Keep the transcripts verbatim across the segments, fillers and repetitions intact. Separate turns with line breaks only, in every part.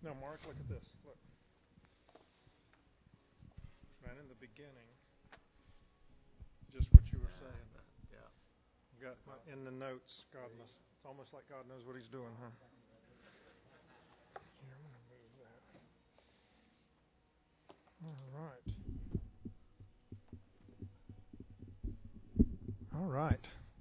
Now, Mark, look at this. Look. Right in the beginning, just what you were
Yeah,
saying.
yeah.
Got my, in the notes, God must, it's almost like God knows what he's doing, huh? Here, I'm going to move that. All right. All right.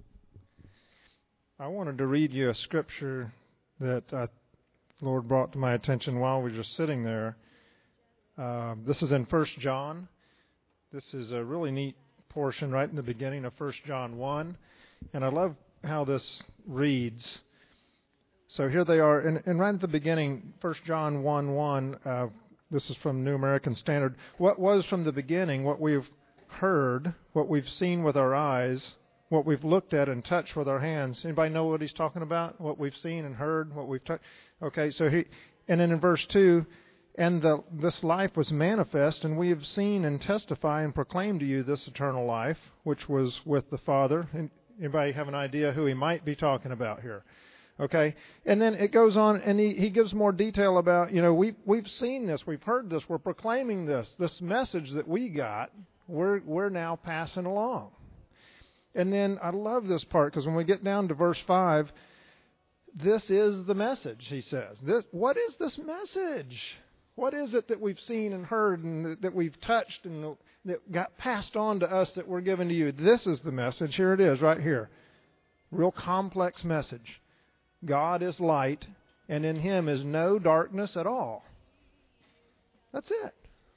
I wanted to read you a scripture that uh, the Lord brought to my attention while we were sitting there. Uh, this is in First John. This is a really neat portion right in the beginning of First John one. And I love how this reads. So here they are. And, and right at the beginning, First John one one, uh, this is from New American Standard. What was from the beginning, what we've heard, what we've seen with our eyes, what we've looked at and touched with our hands. Anybody know what he's talking about? What we've seen and heard, what we've touched? Okay, so he, and then in verse two, and the, this life was manifest, and we have seen and testify and proclaim to you this eternal life, which was with the Father. And anybody have an idea who he might be talking about here? Okay, and then it goes on, and he, he gives more detail about, you know, we've, we've seen this, we've heard this, we're proclaiming this, this message that we got, we're, we're now passing along. And then I love this part, because when we get down to verse five, this is the message, he says. This, what is this message? What is it that we've seen and heard and that we've touched and that got passed on to us that we're given to you? This is the message. Here it is right here. Real complex message. God is light, and in him is no darkness at all. That's it.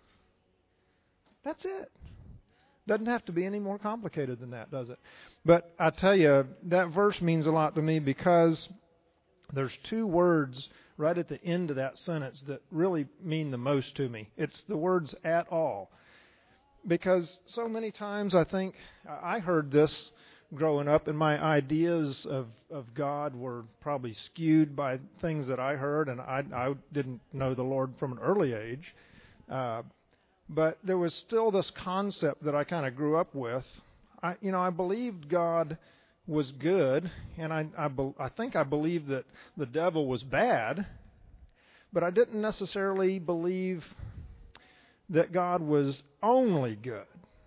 That's it. Doesn't have to be any more complicated than that, does it? But I tell you, that verse means a lot to me because there's two words right at the end of that sentence that really mean the most to me. It's the words "at all." Because so many times I think, I heard this growing up, and my ideas of, of God were probably skewed by things that I heard, and I, I didn't know the Lord from an early age. Uh, but there was still this concept that I kind of grew up with. I, you know, I believed God was good, and I, I, be, I think I believed that the devil was bad, but I didn't necessarily believe that God was only good.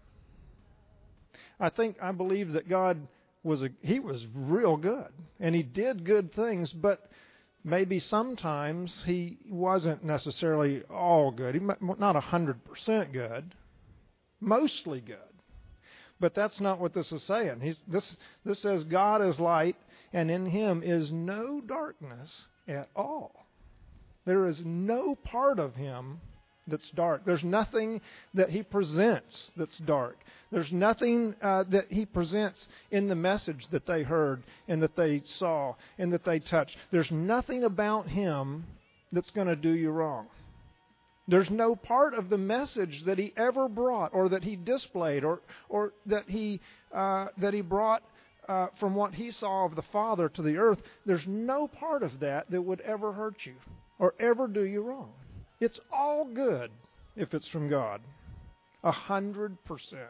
I think I believed that God was a, he was real good, and he did good things, but maybe sometimes he wasn't necessarily all good. He not one hundred percent good, mostly good. But that's not what this is saying. He's, this, this says God is light, and in him is no darkness at all. There is no part of him that's dark. There's nothing that he presents that's dark. There's nothing uh, that he presents in the message that they heard and that they saw and that they touched. There's nothing about him that's going to do you wrong. There's no part of the message that he ever brought or that he displayed or or that he uh, that he brought uh, from what he saw of the Father to the earth. There's no part of that that would ever hurt you or ever do you wrong. It's all good if it's from God. A hundred percent.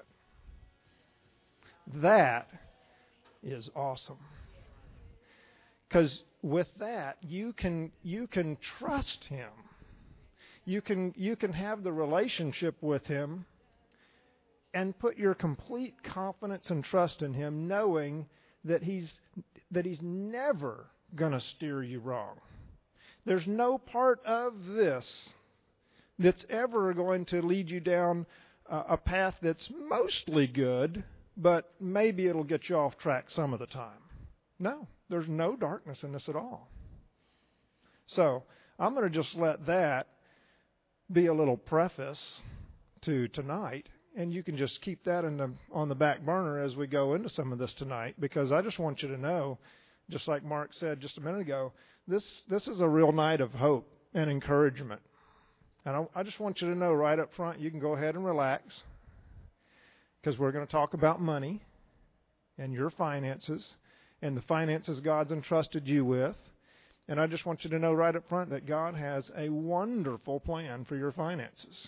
That is awesome. Because with that, you can you can trust him. You can you can have the relationship with him and put your complete confidence and trust in him, knowing that he's that he's never going to steer you wrong. There's no part of this that's ever going to lead you down uh, a path that's mostly good, but maybe it'll get you off track some of the time. No, there's no darkness in this at all. So I'm going to just let that be a little preface to tonight, and you can just keep that in the, on the back burner as we go into some of this tonight, because I just want you to know, just like Mark said just a minute ago, this this is a real night of hope and encouragement. And I, I just want you to know right up front, you can go ahead and relax, because we're going to talk about money and your finances and the finances God's entrusted you with. And I just want you to know right up front that God has a wonderful plan for your finances.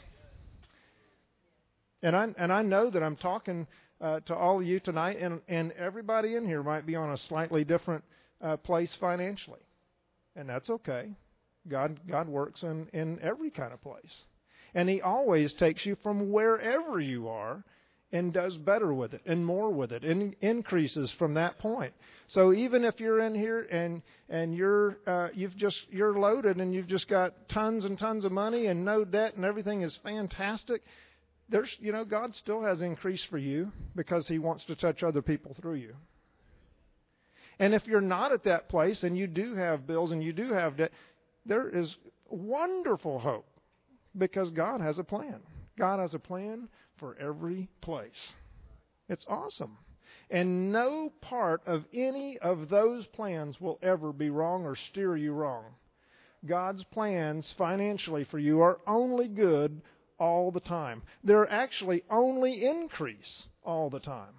And I and I know that I'm talking uh, to all of you tonight, and, and everybody in here might be on a slightly different uh, place financially. And that's okay. God, God works in, in every kind of place. And He always takes you from wherever you are and does better with it and more with it and increases from that point. So even if you're in here and and you're uh, you've just you're loaded and you've just got tons and tons of money and no debt and everything is fantastic, there's you know God still has increase for you because He wants to touch other people through you. And if you're not at that place and you do have bills and you do have debt, there is wonderful hope because God has a plan. God has a plan for every place. It's awesome. And no part of any of those plans will ever be wrong or steer you wrong. God's plans financially for you are only good all the time. They're actually only increase all the time.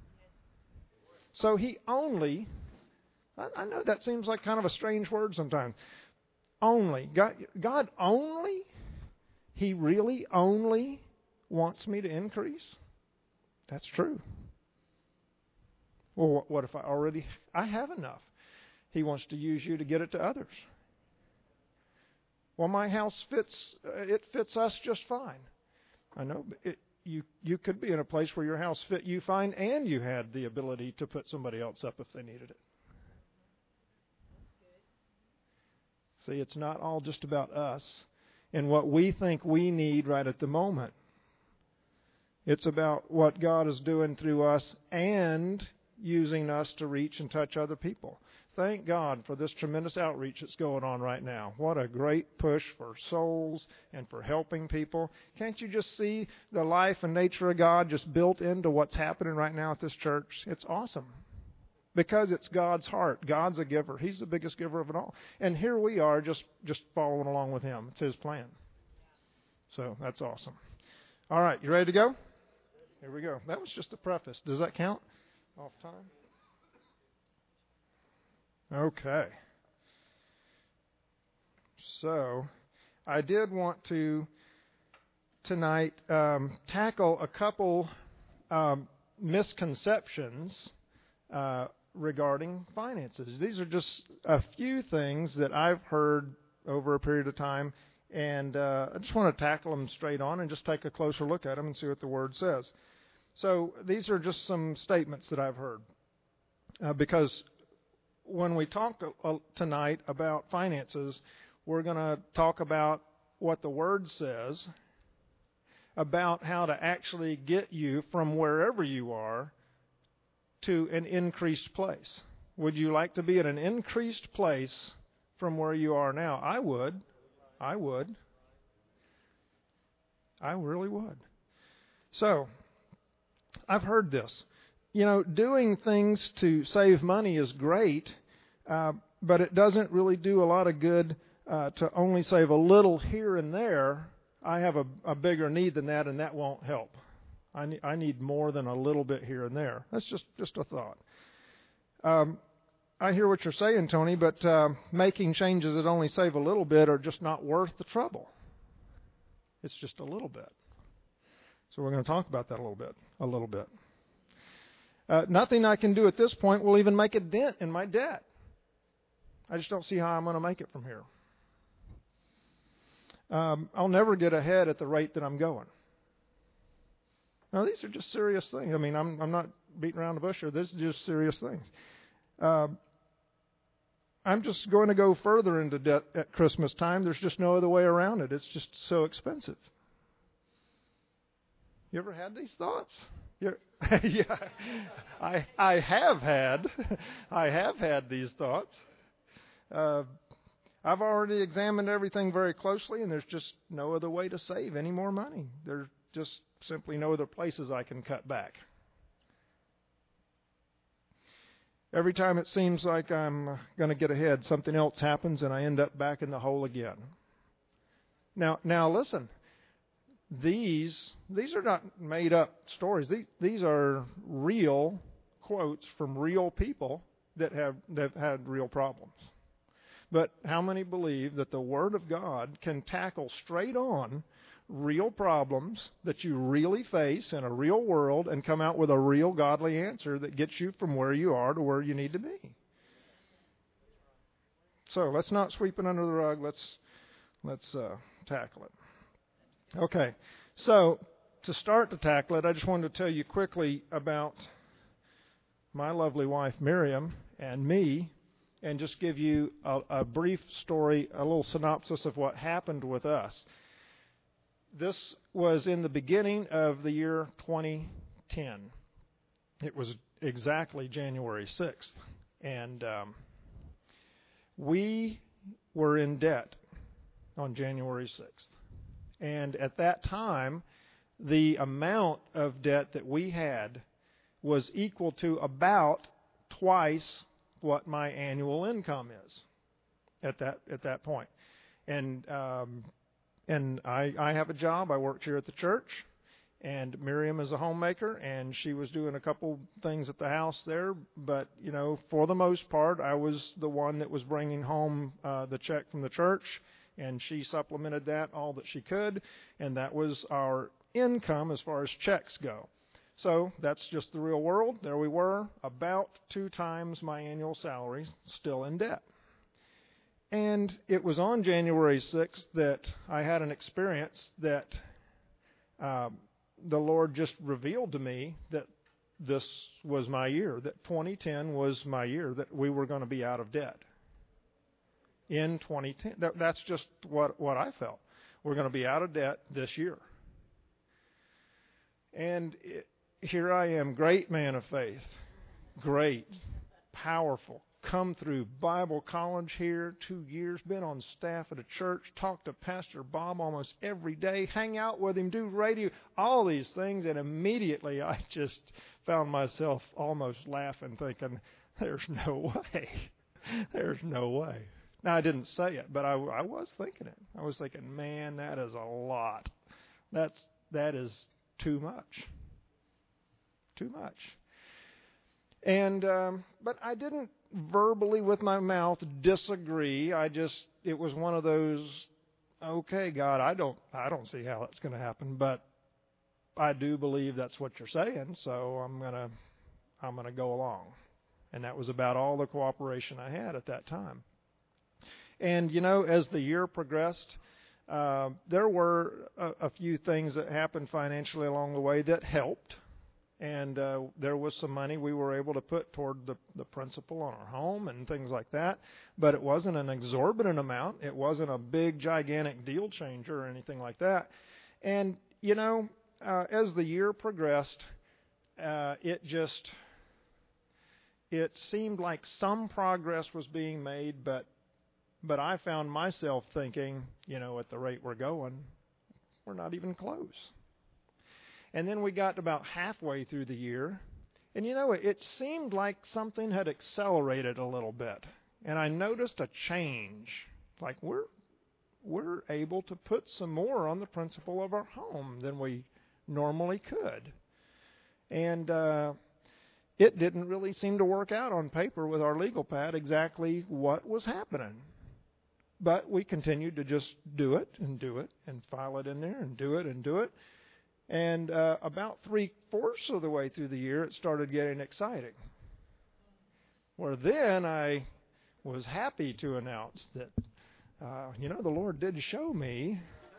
So He only, I know that seems like kind of a strange word sometimes. Only. God, God only? He really only wants me to increase? That's true. Well, what if I already, I have enough? He wants to use you to get it to others. Well, my house fits, it fits us just fine. I know, but it, you, you could be in a place where your house fit you fine and you had the ability to put somebody else up if they needed it. See, it's not all just about us and what we think we need right at the moment. It's about what God is doing through us and using us to reach and touch other people. Thank God for this tremendous outreach that's going on right now. What a great push for souls and for helping people. Can't you just see the life and nature of God just built into what's happening right now at this church? It's awesome. Because it's God's heart. God's a giver. He's the biggest giver of it all. And here we are just, just following along with Him. It's His plan. So that's awesome. All right, you ready to go? Here we go. That was just the preface. Does that count? Off time? Okay. So I did want to tonight um, tackle a couple um, misconceptions uh, regarding finances. These are just a few things that I've heard over a period of time, and uh, I just want to tackle them straight on and just take a closer look at them and see what the Word says. So these are just some statements that I've heard, uh, because when we talk uh, tonight about finances, we're going to talk about what the Word says about how to actually get you from wherever you are to an increased place. Would you like to be at an increased place from where you are now? I would. I would. I really would. So, I've heard this. You know, doing things to save money is great, uh, but it doesn't really do a lot of good uh, to only save a little here and there. I have a, a bigger need than that, and that won't help. I need, I need more than a little bit here and there. That's just, just a thought. Um, I hear what you're saying, Tony, but uh, making changes that only save a little bit are just not worth the trouble. It's just a little bit. So we're going to talk about that a little bit, a little bit. Uh, nothing I can do at this point will even make a dent in my debt. I just don't see how I'm going to make it from here. Um, I'll never get ahead at the rate that I'm going. Now, these are just serious things. I mean, I'm, I'm not beating around the bush here. This is just serious things. Uh, I'm just going to go further into debt at Christmas time. There's just no other way around it. It's just so expensive. You ever had these thoughts? You're, yeah, I I have had, I have had these thoughts. Uh, I've already examined everything very closely, and there's just no other way to save any more money. There's just simply no other places I can cut back. Every time it seems like I'm going to get ahead, something else happens, and I end up back in the hole again. Now, now listen. These these are not made up stories. These these are real quotes from real people that have that have had real problems. But how many believe that the Word of God can tackle straight on real problems that you really face in a real world and come out with a real godly answer that gets you from where you are to where you need to be? So let's not sweep it under the rug. Let's let's uh, tackle it. Okay. So to start to tackle it, I just wanted to tell you quickly about my lovely wife Miriam and me, and just give you a, a brief story, a little synopsis of what happened with us. This was in the beginning of the year twenty ten. It was exactly January sixth. And um, we were in debt on January sixth. And at that time, the amount of debt that we had was equal to about twice what my annual income is at that at that point. And um, and I, I have a job. I worked here at the church. And Miriam is a homemaker, and she was doing a couple things at the house there. But, you know, for the most part, I was the one that was bringing home uh, the check from the church, and she supplemented that all that she could, and that was our income as far as checks go. So that's just the real world. There we were, about two times my annual salary, still in debt. And it was on January sixth that I had an experience that um, the Lord just revealed to me that this was my year, that twenty ten was my year, that we were going to be out of debt in twenty ten. That, that's just what, what I felt. We're going to be out of debt this year. And it, here I am, great man of faith, great, powerful, come through Bible college here, two years, been on staff at a church, talked to Pastor Bob almost every day, hang out with him, do radio, all these things, and immediately I just found myself almost laughing, thinking, there's no way. There's no way. Now, I didn't say it, but I, I was thinking it. I was thinking, man, that is a lot. That's that is too much. Too much. And um, but I didn't verbally with my mouth disagree. I just it was one of those, okay, God, I don't I don't see how that's going to happen, but I do believe that's what you're saying, so I'm gonna I'm gonna go along. And that was about all the cooperation I had at that time. And you know, as the year progressed, uh, there were a, a few things that happened financially along the way that helped. And uh, there was some money we were able to put toward the, the principal on our home and things like that. But it wasn't an exorbitant amount. It wasn't a big, gigantic deal changer or anything like that. And, you know, uh, as the year progressed, uh, it just, it seemed like some progress was being made, but, but I found myself thinking, you know, at the rate we're going, we're not even close. And then we got about halfway through the year, and you know, it, it seemed like something had accelerated a little bit. And I noticed a change. Like we're we're able to put some more on the principal of our home than we normally could. And uh, it didn't really seem to work out on paper with our legal pad exactly what was happening. But we continued to just do it and do it and file it in there and do it and do it. And uh, about three-fourths of the way through the year, it started getting exciting. Where then I was happy to announce that, uh, you know, the Lord did show me.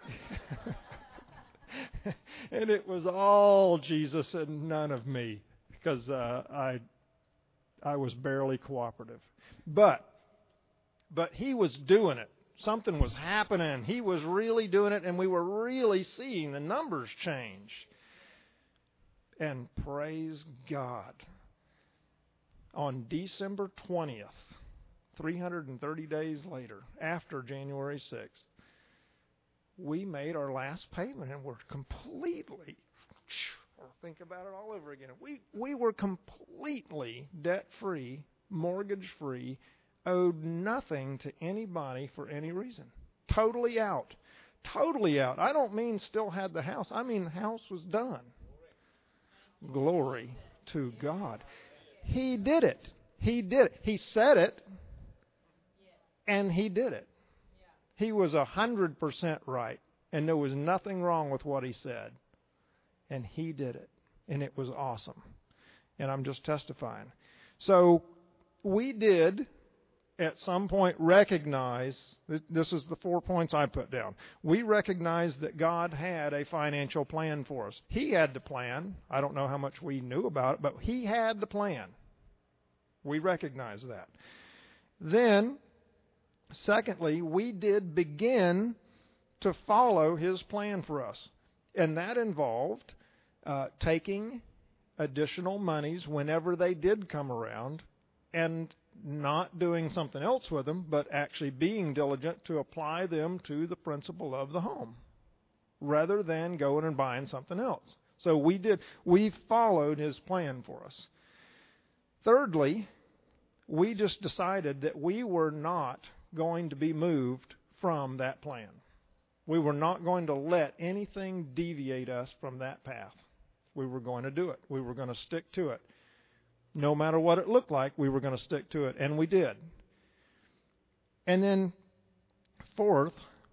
And it was all Jesus and none of me, because uh, I I was barely cooperative. But, but He was doing it. Something was happening. He was really doing it, and we were really seeing the numbers change. And praise God. On December twentieth, three hundred thirty days later, after January sixth, we made our last payment, and we're completely, or think about it all over again. We, we were completely debt-free, mortgage-free, owed nothing to anybody for any reason. Totally out. Totally out. I don't mean still had the house. I mean house was done. Glory to God. He did it. He did it. He said it, and He did it. He was a hundred percent right, and there was nothing wrong with what He said. And He did it, and it was awesome. And I'm just testifying. So we did at some point recognize, this is the four points I put down. We recognize that God had a financial plan for us. He had the plan. I don't know how much we knew about it, but He had the plan. We recognize that. Then, secondly, we did begin to follow His plan for us. And that involved uh, taking additional monies whenever they did come around and not doing something else with them, but actually being diligent to apply them to the principle of the home rather than going and buying something else. So we did, we followed His plan for us. Thirdly, we just decided that we were not going to be moved from that plan. We were not going to let anything deviate us from that path. We were going to do it. We were going to stick to it. No matter what it looked like, we were going to stick to it, and we did. And then, fourth,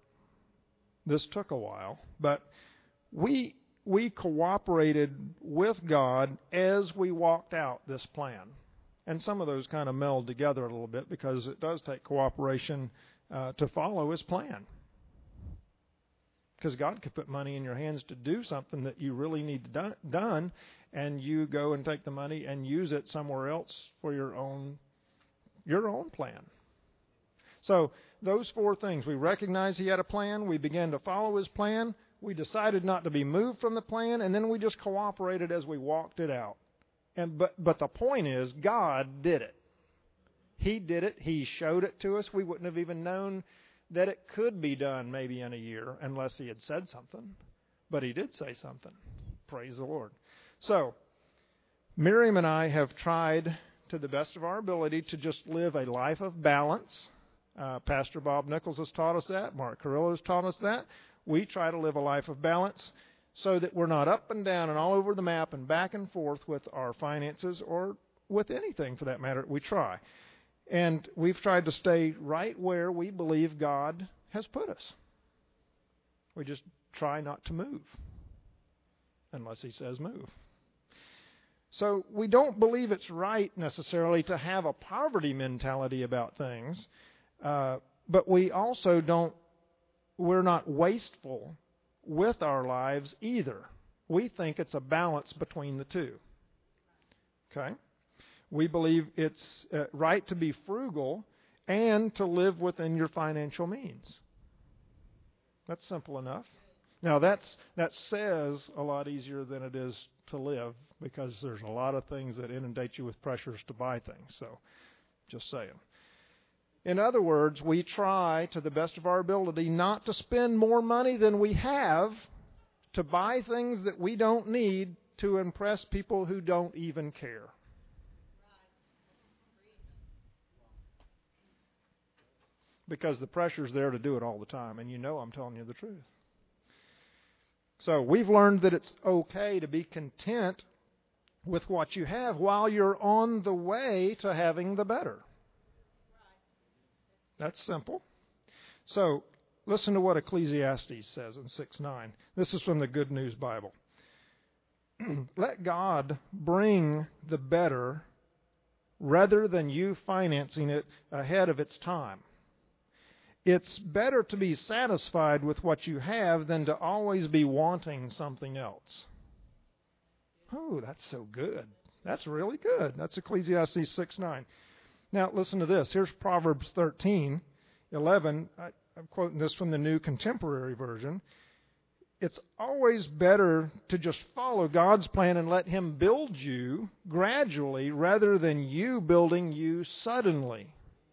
this took a while, but we we cooperated with God as we walked out this plan. And some of those kind of meld together a little bit because it does take cooperation uh, to follow His plan. Because God could put money in your hands to do something that you really need do, done, and you go and take the money and use it somewhere else for your own your own plan. So those four things. We recognized He had a plan. We began to follow His plan. We decided not to be moved from the plan, and then we just cooperated as we walked it out. And but but the point is, God did it. He did it. He showed it to us. We wouldn't have even known that it could be done maybe in a year unless He had said something. But He did say something. Praise the Lord. So, Miriam and I have tried to the best of our ability to just live a life of balance. Uh, Pastor Bob Nichols has taught us that. Mark Carrillo has taught us that. We try to live a life of balance so that we're not up and down and all over the map and back and forth with our finances or with anything for that matter. We try. And we've tried to stay right where we believe God has put us. We just try not to move unless He says move. So we don't believe it's right necessarily to have a poverty mentality about things, uh, but we also don't, we're not wasteful with our lives either. We think it's a balance between the two. Okay? We believe it's uh, right to be frugal and to live within your financial means. That's simple enough. Now, that's that says a lot easier than it is to live because there's a lot of things that inundate you with pressures to buy things. So, just saying. In other words, we try to the best of our ability not to spend more money than we have to buy things that we don't need to impress people who don't even care. Because the pressure's there to do it all the time, and you know I'm telling you the truth. So we've learned that it's okay to be content with what you have while you're on the way to having the better. That's simple. So listen to what Ecclesiastes says in six nine. This is from the Good News Bible. Let God bring the better rather than you financing it ahead of its time. It's better to be satisfied with what you have than to always be wanting something else. Oh, that's so good. That's really good. That's Ecclesiastes six nine. Now, listen to this. Here's Proverbs thirteen eleven. I, I'm quoting this from the New Contemporary Version. It's always better to just follow God's plan and let Him build you gradually rather than you building you suddenly.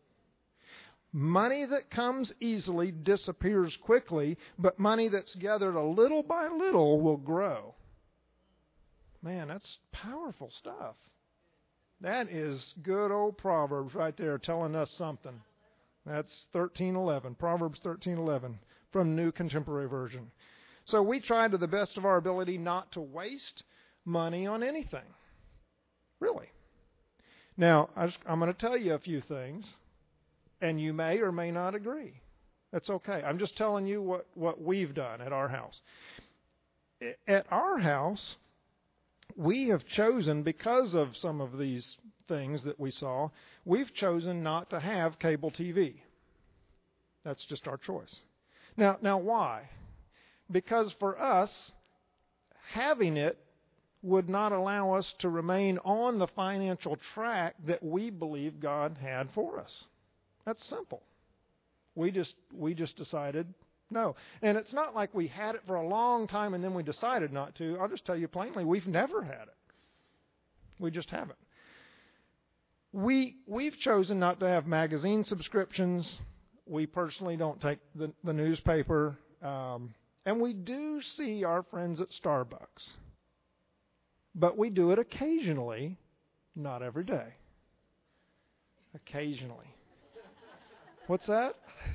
Money that comes easily disappears quickly, but money that's gathered a little by little will grow. Man, that's powerful stuff. That is good old Proverbs right there telling us something. That's thirteen eleven, Proverbs thirteen eleven from New Contemporary Version. So we try to the best of our ability not to waste money on anything. Really. Now, I just, I'm going to tell you a few things. And you may or may not agree. That's okay. I'm just telling you what, what we've done at our house. At our house, we have chosen, because of some of these things that we saw, we've chosen not to have cable T V. That's just our choice. Now, now why? Because for us, having it would not allow us to remain on the financial track that we believe God had for us. That's simple. We just we just decided no. And it's not like we had it for a long time and then we decided not to. I'll just tell you plainly, we've never had it. We just haven't. We, we've chosen not to have magazine subscriptions. We personally don't take the, the newspaper. Um, and we do see our friends at Starbucks. But we do it occasionally, not every day. Occasionally. What's that?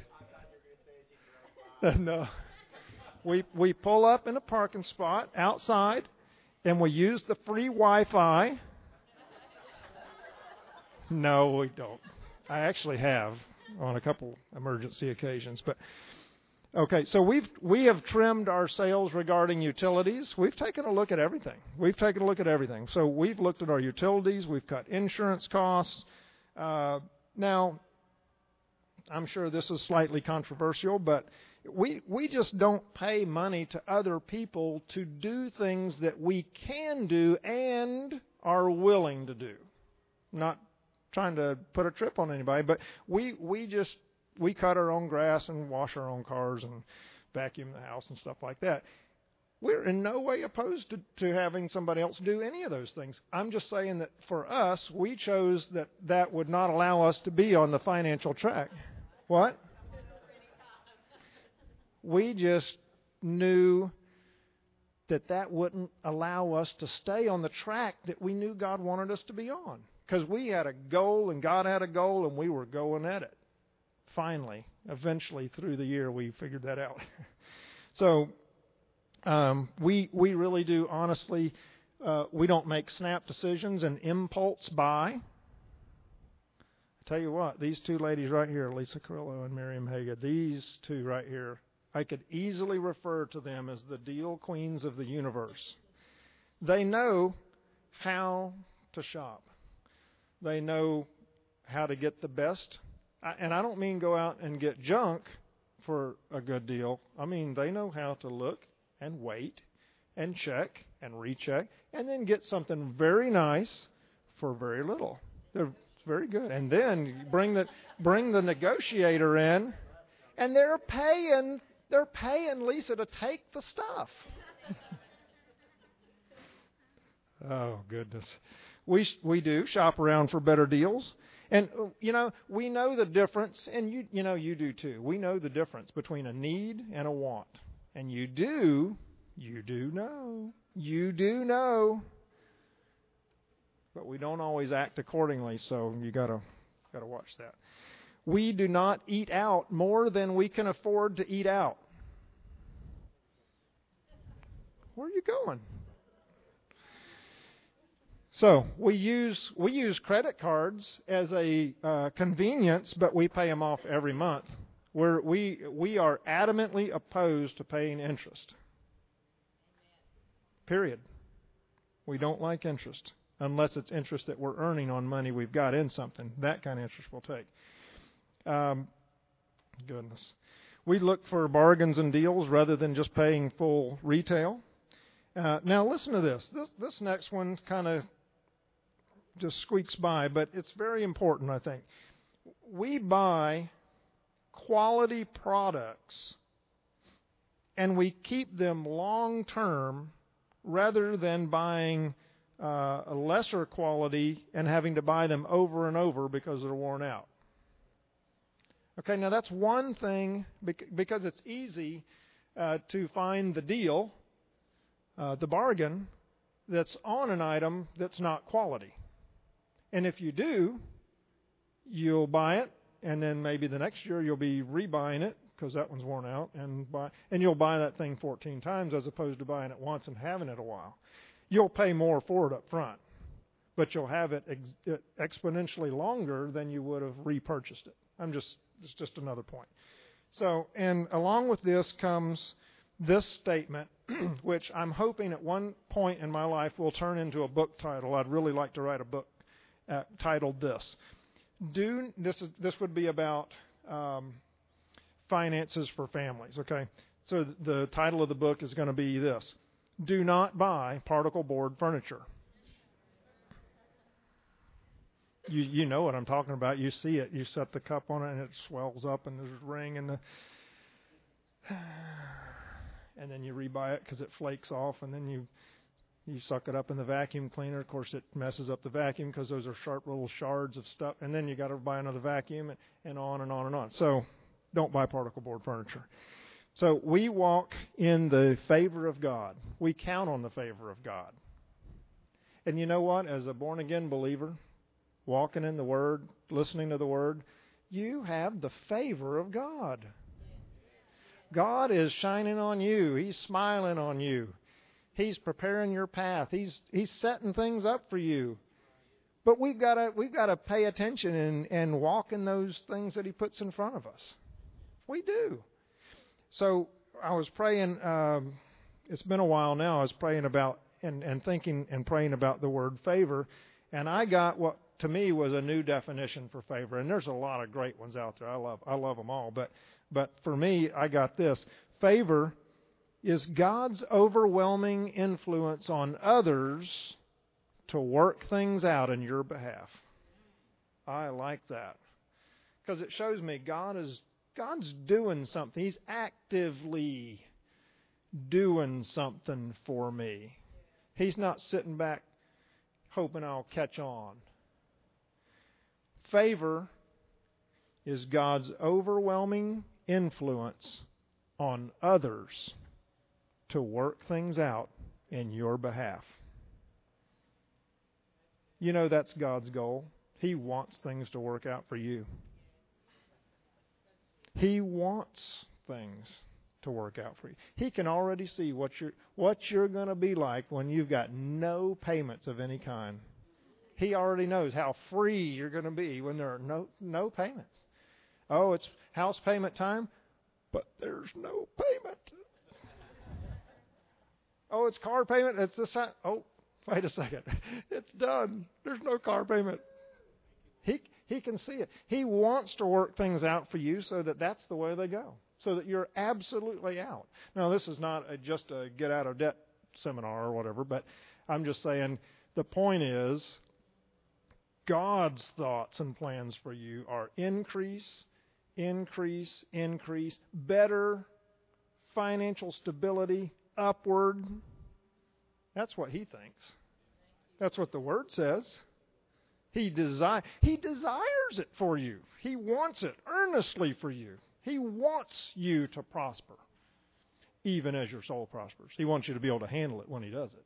No. We we pull up in a parking spot outside, and we use the free Wi-Fi. No, we don't. I actually have on a couple emergency occasions, but okay. So we've we have trimmed our sales regarding utilities. We've taken a look at everything. We've taken a look at everything. So we've looked at our utilities. We've cut insurance costs. Uh, now, I'm sure this is slightly controversial, but we we just don't pay money to other people to do things that we can do and are willing to do. Not trying to put a trip on anybody, but we we just we cut our own grass and wash our own cars and vacuum the house and stuff like that. We're in no way opposed to, to having somebody else do any of those things. I'm just saying that for us, we chose that that would not allow us to be on the financial track. What? We just knew that that wouldn't allow us to stay on the track that we knew God wanted us to be on. Because we had a goal and God had a goal and we were going at it. Finally, eventually through the year, we figured that out. So um, we we really do, honestly, uh, we don't make snap decisions and impulse buy. I tell you what, these two ladies right here, Lisa Carrillo and Miriam Haga, these two right here, I could easily refer to them as the deal queens of the universe. They know how to shop. They know how to get the best. And I don't mean go out and get junk for a good deal. I mean, they know how to look and wait and check and recheck and then get something very nice for very little. They're very good. And then bring the bring the negotiator in, and they're paying they're paying Lisa to take the stuff. Oh, goodness. We we do shop around for better deals. And, you know, we know the difference, and you you know you do too. We know the difference between a need and a want. And you do, you do know, you do know. But we don't always act accordingly, so you gotta gotta watch that. We do not eat out more than we can afford to eat out. Where are you going? So we use we use credit cards as a uh, convenience, but we pay them off every month. We're, we we are adamantly opposed to paying interest. Period. We don't like interest unless it's interest that we're earning on money we've got in something. That kind of interest we'll take. Um, goodness. We look for bargains and deals rather than just paying full retail. Uh, now listen to this. This this next one kind of just squeaks by, but it's very important, I think. We buy quality products and we keep them long term rather than buying uh, a lesser quality and having to buy them over and over because they're worn out. Okay, now that's one thing because it's easy uh, to find the deal, uh, the bargain, that's on an item that's not quality. And if you do, you'll buy it, and then maybe the next year you'll be rebuying it because that one's worn out, and buy, and you'll buy that thing fourteen times as opposed to buying it once and having it a while. You'll pay more for it up front, but you'll have it ex- exponentially longer than you would have repurchased it. I'm just it's just another point. So, and along with this comes this statement which I'm hoping at one point in my life will turn into a book title. I'd really like to write a book uh, titled this. Do this is this would be about um, finances for families. Okay, so the title of the book is going to be this: Do not buy particle board furniture. You you know what I'm talking about. You see it. You set the cup on it and it swells up and there's a ring and the and then you rebuy it because it flakes off and then you you suck it up in the vacuum cleaner. Of course, it messes up the vacuum because those are sharp little shards of stuff. And then you got to buy another vacuum and, and on and on and on. So don't buy particle board furniture. So we walk in the favor of God. We count on the favor of God. And you know what? As a born-again believer, walking in the Word, listening to the Word, you have the favor of God. God is shining on you. He's smiling on you. He's preparing your path. He's He's setting things up for you. But we've got to we've got to pay attention and, and walk in those things that He puts in front of us. We do. So I was praying. Um, it's been a while now. I was praying about and, and thinking and praying about the word favor, and I got what to me was a new definition for favor. And there's a lot of great ones out there. I love I love them all. But but for me, I got this: favor is God's overwhelming influence on others to work things out in your behalf. I like that because it shows me God is God's doing something. He's actively doing something for me. He's not sitting back hoping I'll catch on. Favor is God's overwhelming influence on others to work things out in your behalf. You know that's God's goal. He wants things to work out for you. He wants things to work out for you. He can already see what you're what you're going to be like when you've got no payments of any kind. He already knows how free you're going to be when there are no no payments. Oh, it's house payment time, but there's no payment. Oh, it's car payment. It's this. Oh, wait a second. It's done. There's no car payment. He he can see it. He wants to work things out for you so that that's the way they go, so that you're absolutely out. Now, this is not a, just a get out of debt seminar or whatever, but I'm just saying the point is God's thoughts and plans for you are increase, increase, increase, better financial stability, upward. That's what He thinks. That's what the Word says. He desire He desires it for you. He wants it earnestly for you. He wants you to prosper, even as your soul prospers. He wants you to be able to handle it when He does it.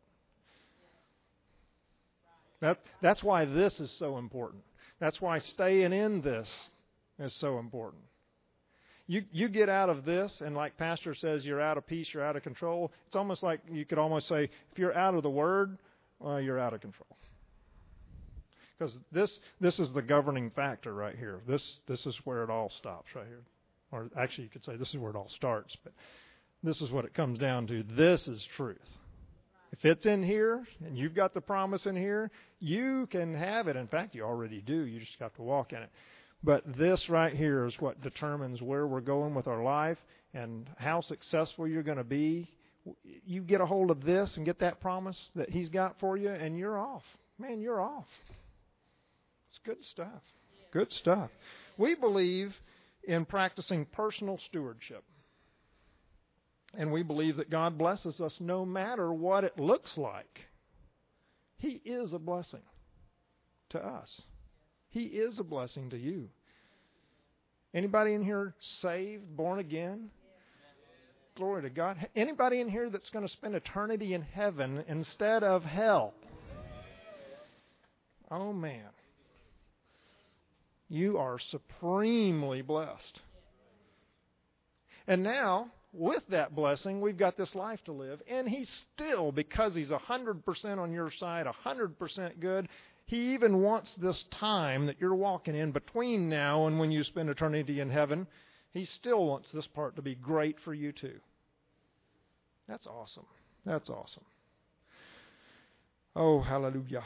That that's why this is so important. That's why staying in this is so important. You you get out of this, and like Pastor says, you're out of peace, you're out of control. It's almost like you could almost say, if you're out of the Word, well, you're out of control. Because this this is the governing factor right here. This this is where it all stops right here. Or actually, you could say this is where it all starts. But this is what it comes down to. This is truth. If it's in here, and you've got the promise in here, you can have it. In fact, you already do. You just have to walk in it. But this right here is what determines where we're going with our life and how successful you're going to be. You get a hold of this and get that promise that He's got for you, and you're off. Man, you're off. It's good stuff. Good stuff. We believe in practicing personal stewardship. And we believe that God blesses us no matter what it looks like. He is a blessing to us. He is a blessing to you. Anybody in here saved, born again? Glory to God. Anybody in here that's going to spend eternity in heaven instead of hell? Oh, man. You are supremely blessed. And now, with that blessing, we've got this life to live. And He's still, because He's one hundred percent on your side, one hundred percent good, He even wants this time that you're walking in between now and when you spend eternity in heaven. He still wants this part to be great for you too. That's awesome. That's awesome. Oh, hallelujah.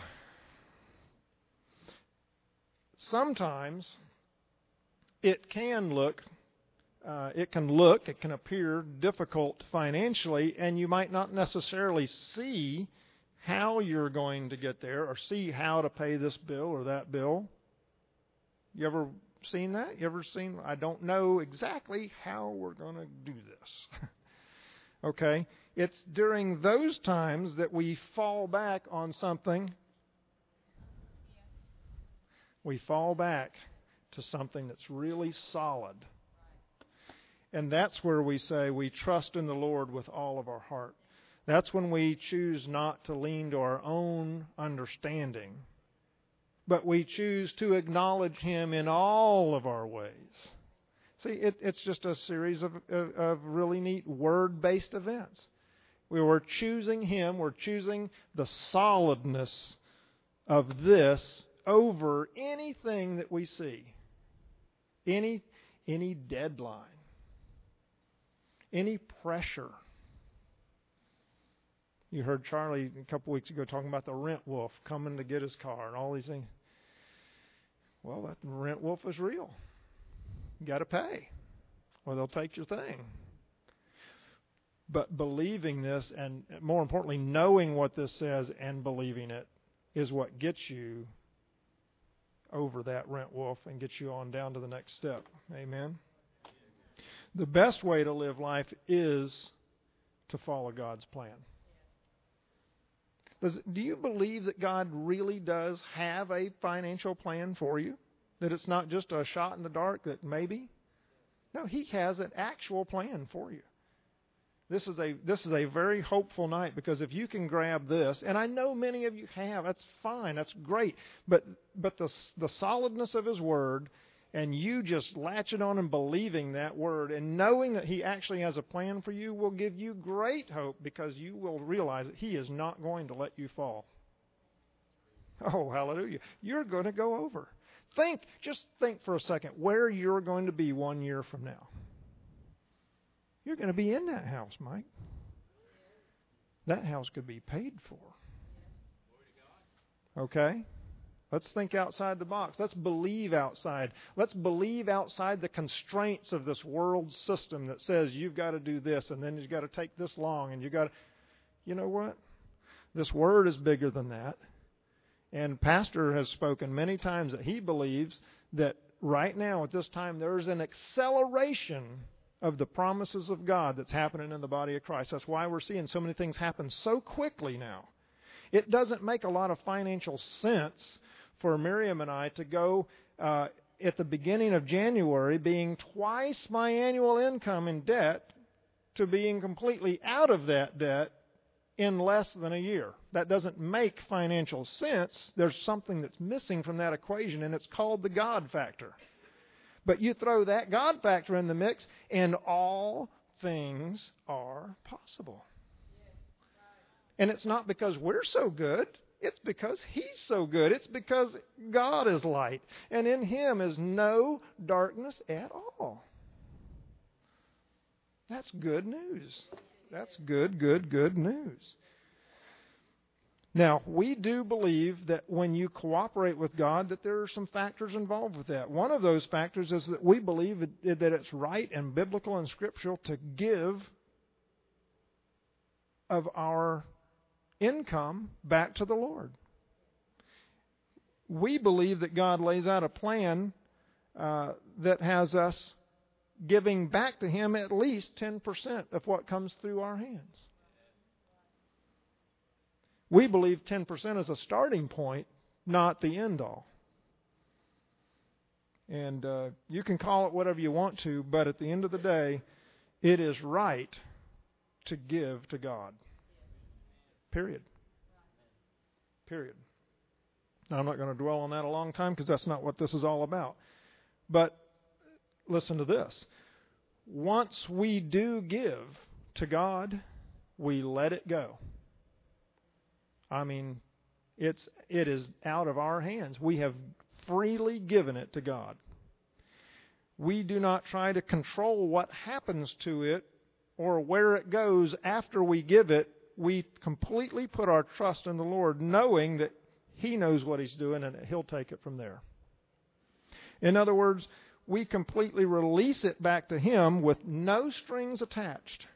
Sometimes it can look, uh, it can look, it can appear difficult financially, and you might not necessarily see how you're going to get there or see how to pay this bill or that bill. You ever seen that? You ever seen, I don't know exactly how we're going to do this. Okay? It's during those times that we fall back on something. We fall back to something that's really solid. And that's where we say we trust in the Lord with all of our heart. That's when we choose not to lean to our own understanding, but we choose to acknowledge Him in all of our ways. See, it, it's just a series of, of, of really neat word-based events. We were choosing Him, we're choosing the solidness of this over anything that we see. Any, any deadline. Any pressure. You heard Charlie a couple weeks ago talking about the rent wolf coming to get his car and all these things. Well, that rent wolf is real. You got to pay, or they'll take your thing. But believing this, and more importantly, knowing what this says and believing it, is what gets you over that rent wolf and gets you on down to the next step. Amen? The best way to live life is to follow God's plan. Does, do you believe that God really does have a financial plan for you? That it's not just a shot in the dark that maybe? No, He has an actual plan for you. This is a this is a very hopeful night, because if you can grab this, and I know many of you have, that's fine, that's great. But but the the solidness of His Word, and you just latching on and believing that Word and knowing that He actually has a plan for you will give you great hope, because you will realize that He is not going to let you fall. Oh, hallelujah. You're going to go over. Think, just think for a second where you're going to be one year from now. You're going to be in that house, Mike. That house could be paid for. Okay? Let's think outside the box. Let's believe outside. Let's believe outside the constraints of this world system that says you've got to do this, and then you've got to take this long, and you've got to... You know what? This Word is bigger than that. And Pastor has spoken many times that he believes that right now at this time there's an acceleration of the promises of God that's happening in the body of Christ. That's why we're seeing so many things happen so quickly now. It doesn't make a lot of financial sense for Miriam and I to go uh, at the beginning of January being twice my annual income in debt to being completely out of that debt in less than a year. That doesn't make financial sense. There's something that's missing from that equation, and it's called the God factor. But you throw that God factor in the mix, and all things are possible. And it's not because we're so good. It's because He's so good. It's because God is light, and in Him is no darkness at all. That's good news. That's good, good, good news. Now, we do believe that when you cooperate with God, that there are some factors involved with that. One of those factors is that we believe that it's right and biblical and scriptural to give of our income back to the Lord. We believe that God lays out a plan uh, that has us giving back to Him at least ten percent of what comes through our hands. We believe ten percent is a starting point, not the end all. And uh, you can call it whatever you want to, but at the end of the day, it is right to give to God. Period. Period. Now, I'm not going to dwell on that a long time, because that's not what this is all about. But listen to this. Once we do give to God, we let it go. I mean, it's it is out of our hands. We have freely given it to God. We do not try to control what happens to it or where it goes after we give it, we completely put our trust in the Lord, knowing that He knows what He's doing and that He'll take it from there. In other words, we completely release it back to Him with no strings attached.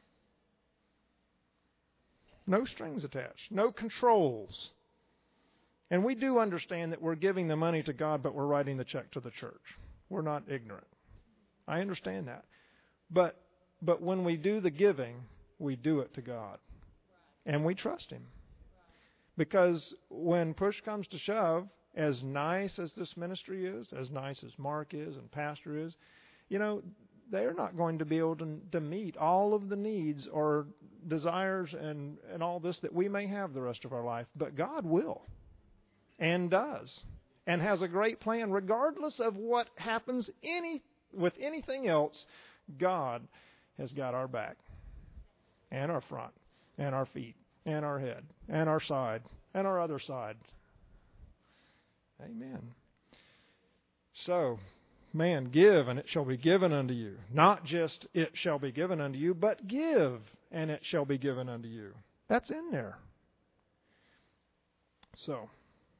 No strings attached. No controls. And we do understand that we're giving the money to God, but we're writing the check to the church. We're not ignorant. I understand that. But but when we do the giving, we do it to God. And we trust Him. Because when push comes to shove, as nice as this ministry is, as nice as Mark is and Pastor is, you know, they're not going to be able to, to meet all of the needs or desires and, and all this that we may have the rest of our life. But God will. And does. And has a great plan. Regardless of what happens any with anything else, God has got our back. And our front. And our feet. And our head. And our side. And our other side. Amen. So, man, give and it shall be given unto you. Not just it shall be given unto you, but give and it shall be given unto you. That's in there. So,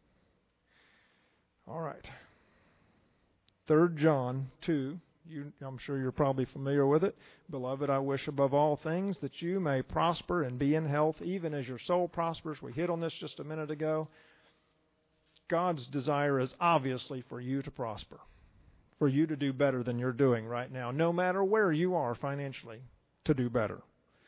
all right. Third John two. You, I'm sure you're probably familiar with it. Beloved, I wish above all things that you may prosper and be in health, even as your soul prospers. We hit on this just a minute ago. God's desire is obviously for you to prosper, for you to do better than you're doing right now, no matter where you are financially, to do better.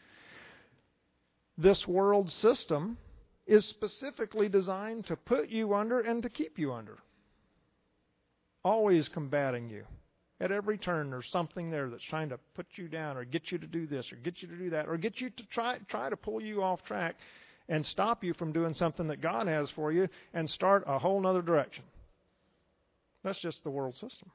This world system is specifically designed to put you under and to keep you under. Always combating you. At every turn, there's something there that's trying to put you down or get you to do this or get you to do that or get you to try try to pull you off track and stop you from doing something that God has for you and start a whole other direction. That's just the world system.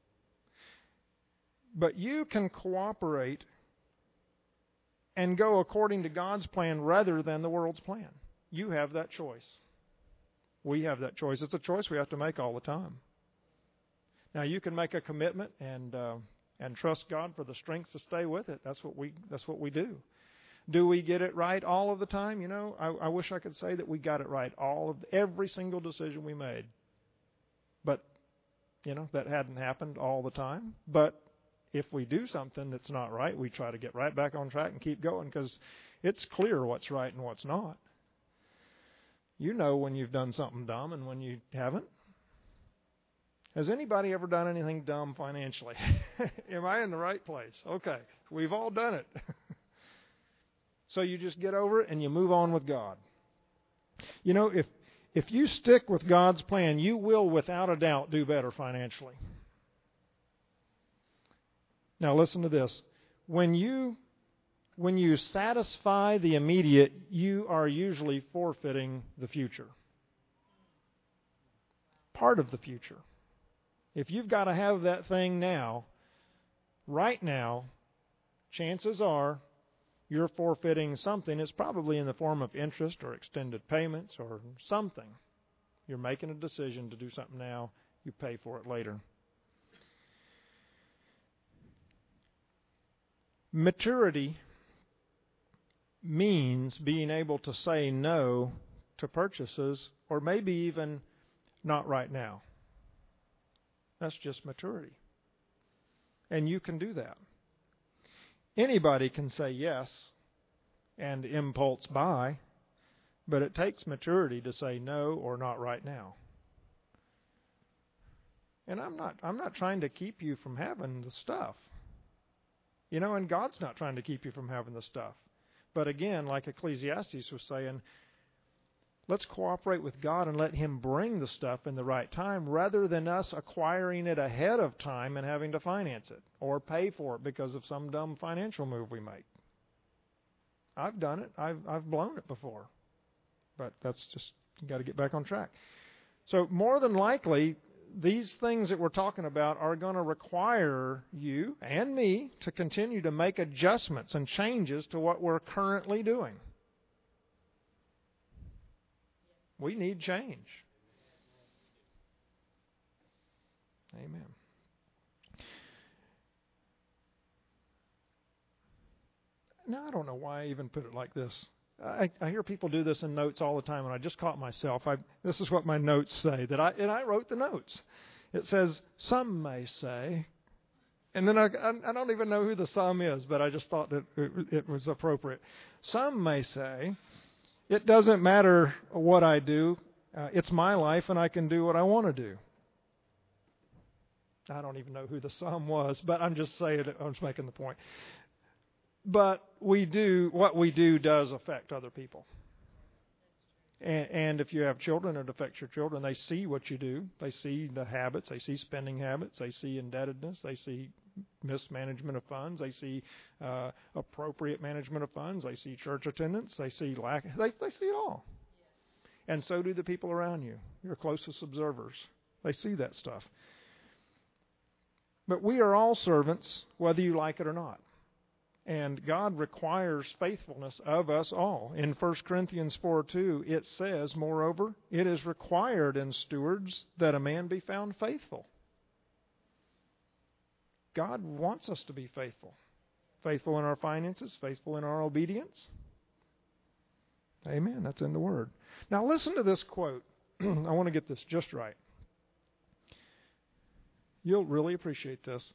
But you can cooperate and go according to God's plan rather than the world's plan. You have that choice. We have that choice. It's a choice we have to make all the time. Now, you can make a commitment and uh, and trust God for the strength to stay with it. That's what we that's what we do. Do we get it right all of the time? You know, I, I wish I could say that we got it right all of every single decision we made. But, you know, that hadn't happened all the time. But if we do something that's not right, we try to get right back on track and keep going because it's clear what's right and what's not. You know when you've done something dumb and when you haven't. Has anybody ever done anything dumb financially? Am I in the right place? Okay. We've all done it. So you just get over it and you move on with God. You know, if if you stick with God's plan, you will without a doubt do better financially. Now listen to this. When you when you satisfy the immediate, you are usually forfeiting the future. Part of the future. If you've got to have that thing now, right now, chances are you're forfeiting something. It's probably in the form of interest or extended payments or something. You're making a decision to do something now. You pay for it later. Maturity means being able to say no to purchases or maybe even not right now. That's just maturity. And you can do that. Anybody can say yes and impulse buy, but it takes maturity to say no or not right now. And I'm not I'm not trying to keep you from having the stuff. You know, and God's not trying to keep you from having the stuff. But again, like Ecclesiastes was saying, let's cooperate with God and let Him bring the stuff in the right time rather than us acquiring it ahead of time and having to finance it or pay for it because of some dumb financial move we make. I've done it. I've I've blown it before. But that's just, you got to get back on track. So more than likely, these things that we're talking about are going to require you and me to continue to make adjustments and changes to what we're currently doing. We need change. Amen. no, I don't know why I even put it like this. I, I hear people do this in notes all the time, and I just caught myself. I, this is what my notes say, that I and I wrote the notes. It says, some may say, and then I, I don't even know who the some is, but I just thought that it, it was appropriate. Some may say, it doesn't matter what I do. Uh, it's my life, and I can do what I want to do. I don't even know who the some was, but I'm just saying it. I'm just making the point. But we do, what we do does affect other people. And, and if you have children, it affects your children. They see what you do. They see the habits. They see spending habits. They see indebtedness. They see mismanagement of funds. They see uh, appropriate management of funds. They see church attendance. They see lack. They, they see it all. And so do the people around you, your closest observers. They see that stuff. But we are all servants, whether you like it or not. And God requires faithfulness of us all. In First Corinthians four two, it says, moreover, it is required in stewards that a man be found faithful. God wants us to be faithful. Faithful in our finances, faithful in our obedience. Amen. That's in the Word. Now listen to this quote. I want to get this just right. You'll really appreciate this.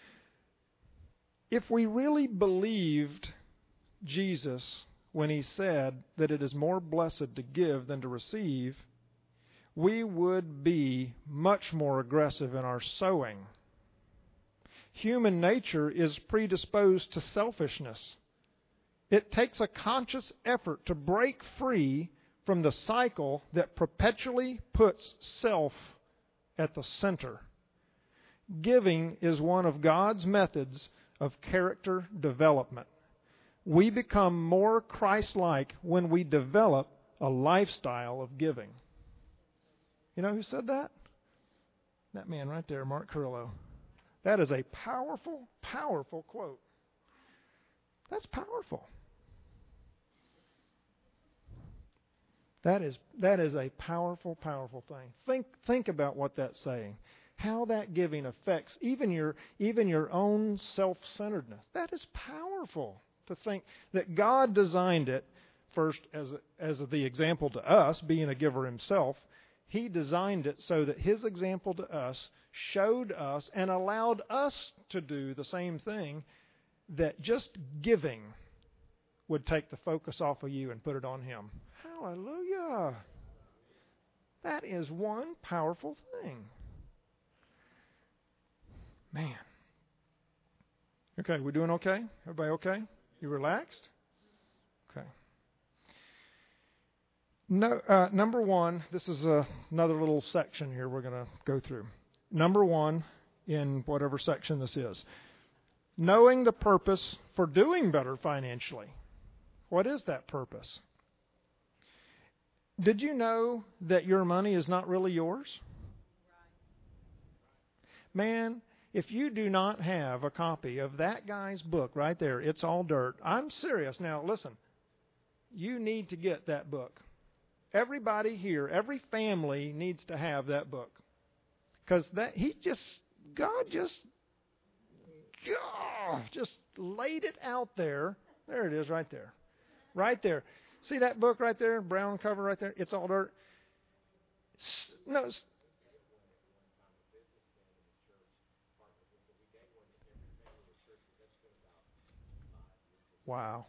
If we really believed Jesus when he said that it is more blessed to give than to receive, we would be much more aggressive in our sowing. Human nature is predisposed to selfishness. It takes a conscious effort to break free from the cycle that perpetually puts self at the center. Giving is one of God's methods of character development. We become more Christ-like when we develop a lifestyle of giving. You know who said that? That man right there, Mark Carrillo. That is a powerful, powerful quote. That's powerful. That is that is a powerful, powerful thing. Think think about what that's saying. How that giving affects even your even your own self-centeredness. That is powerful to think that God designed it first as a, as the example to us, being a giver himself. He designed it so that his example to us showed us and allowed us to do the same thing, that just giving would take the focus off of you and put it on him. Hallelujah. That is one powerful thing. Man. Okay, we doing okay? Everybody okay? You relaxed? Okay. No, uh, number one, this is a, another little section here we're going to go through. Number one, in whatever section this is, knowing the purpose for doing better financially. What is that purpose? Did you know that your money is not really yours? Man, if you do not have a copy of that guy's book right there, It's All Dirt, I'm serious. Now, listen, you need to get that book. Everybody here, every family needs to have that book. Because that he just, God just, God, just laid it out there. There it is right there. Right there. See that book right there, brown cover right there? It's All Dirt. No. Wow.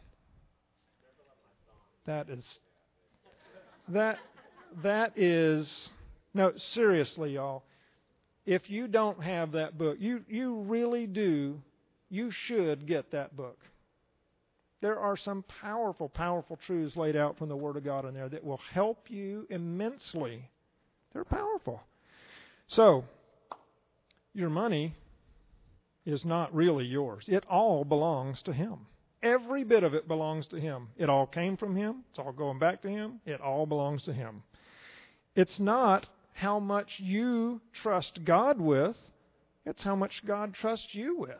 That is, that, that is, no, seriously, y'all. If you don't have that book, you, you really do, you should get that book. There are some powerful, powerful truths laid out from the Word of God in there that will help you immensely. They're powerful. So, your money is not really yours. It all belongs to Him. Every bit of it belongs to Him. It all came from Him. It's all going back to Him. It all belongs to Him. It's not how much you trust God with. It's how much God trusts you with.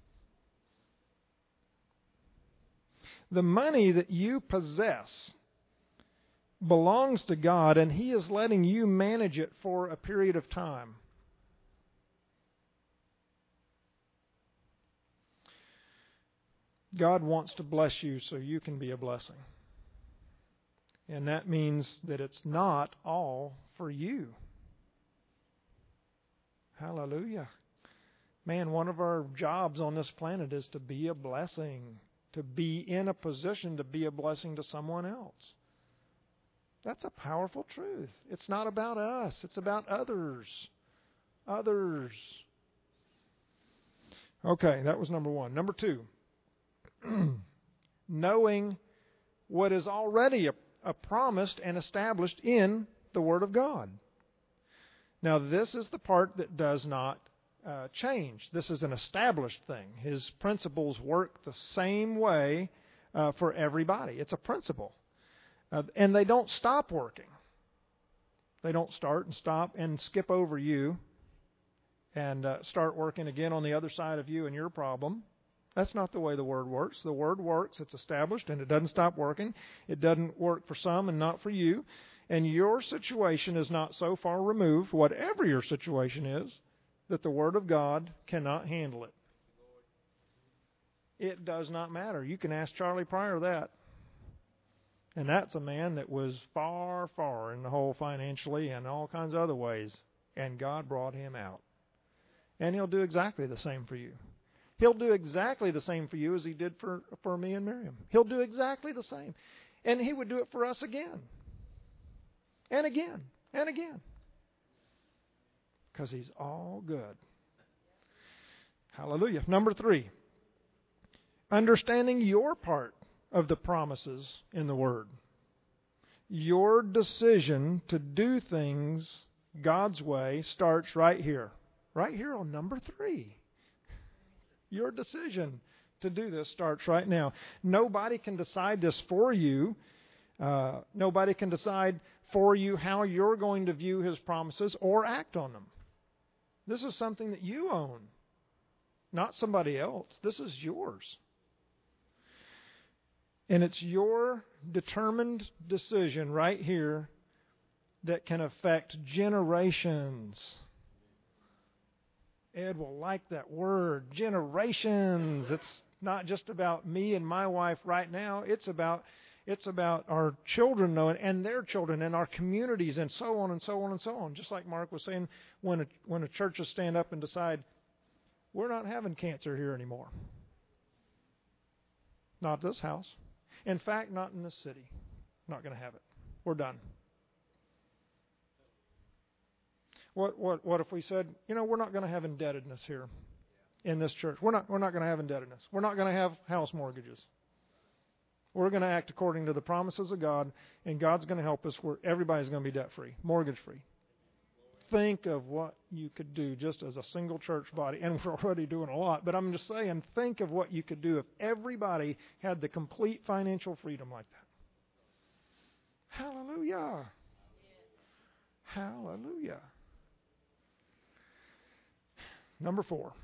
The money that you possess belongs to God, and He is letting you manage it for a period of time. God wants to bless you so you can be a blessing. And that means that it's not all for you. Hallelujah. Man, one of our jobs on this planet is to be a blessing, to be in a position to be a blessing to someone else. That's a powerful truth. It's not about us. It's about others. Others. Okay, that was number one. Number two, knowing what is already a, a promised and established in the Word of God. Now, this is the part that does not uh, change. This is an established thing. His principles work the same way uh, for everybody. It's a principle. Uh, and they don't stop working. They don't start and stop and skip over you and uh, start working again on the other side of you and your problem. That's not the way the Word works. The Word works, it's established, and it doesn't stop working. It doesn't work for some and not for you. And your situation is not so far removed, whatever your situation is, that the Word of God cannot handle it. It does not matter. You can ask Charlie Pryor that. And that's a man that was far, far in the hole financially and all kinds of other ways. And God brought him out. And He'll do exactly the same for you. He'll do exactly the same for you as He did for, for me and Miriam. He'll do exactly the same. And He would do it for us again. And again. And again. Because He's all good. Hallelujah. Number three. Understanding your part of the promises in the Word. Your decision to do things God's way starts right here. Right here on number three. Your decision to do this starts right now. Nobody can decide this for you. Uh, nobody can decide for you how you're going to view His promises or act on them. This is something that you own, not somebody else. This is yours. And it's your determined decision right here that can affect generations. Ed will like that word, generations. It's not just about me and my wife right now. It's about it's about our children knowing and their children and our communities and so on and so on and so on. Just like Mark was saying, when a, when a churches stand up and decide, we're not having cancer here anymore. Not this house. In fact, not in this city. Not going to have it. We're done. What what what if we said, you know, we're not going to have indebtedness here in this church. We're not we're not going to have indebtedness. We're not going to have house mortgages. We're going to act according to the promises of God, and God's going to help us where everybody's going to be debt-free, mortgage-free. Think of what you could do just as a single church body, and we're already doing a lot, but I'm just saying, think of what you could do if everybody had the complete financial freedom like that. Hallelujah. Hallelujah. Number four.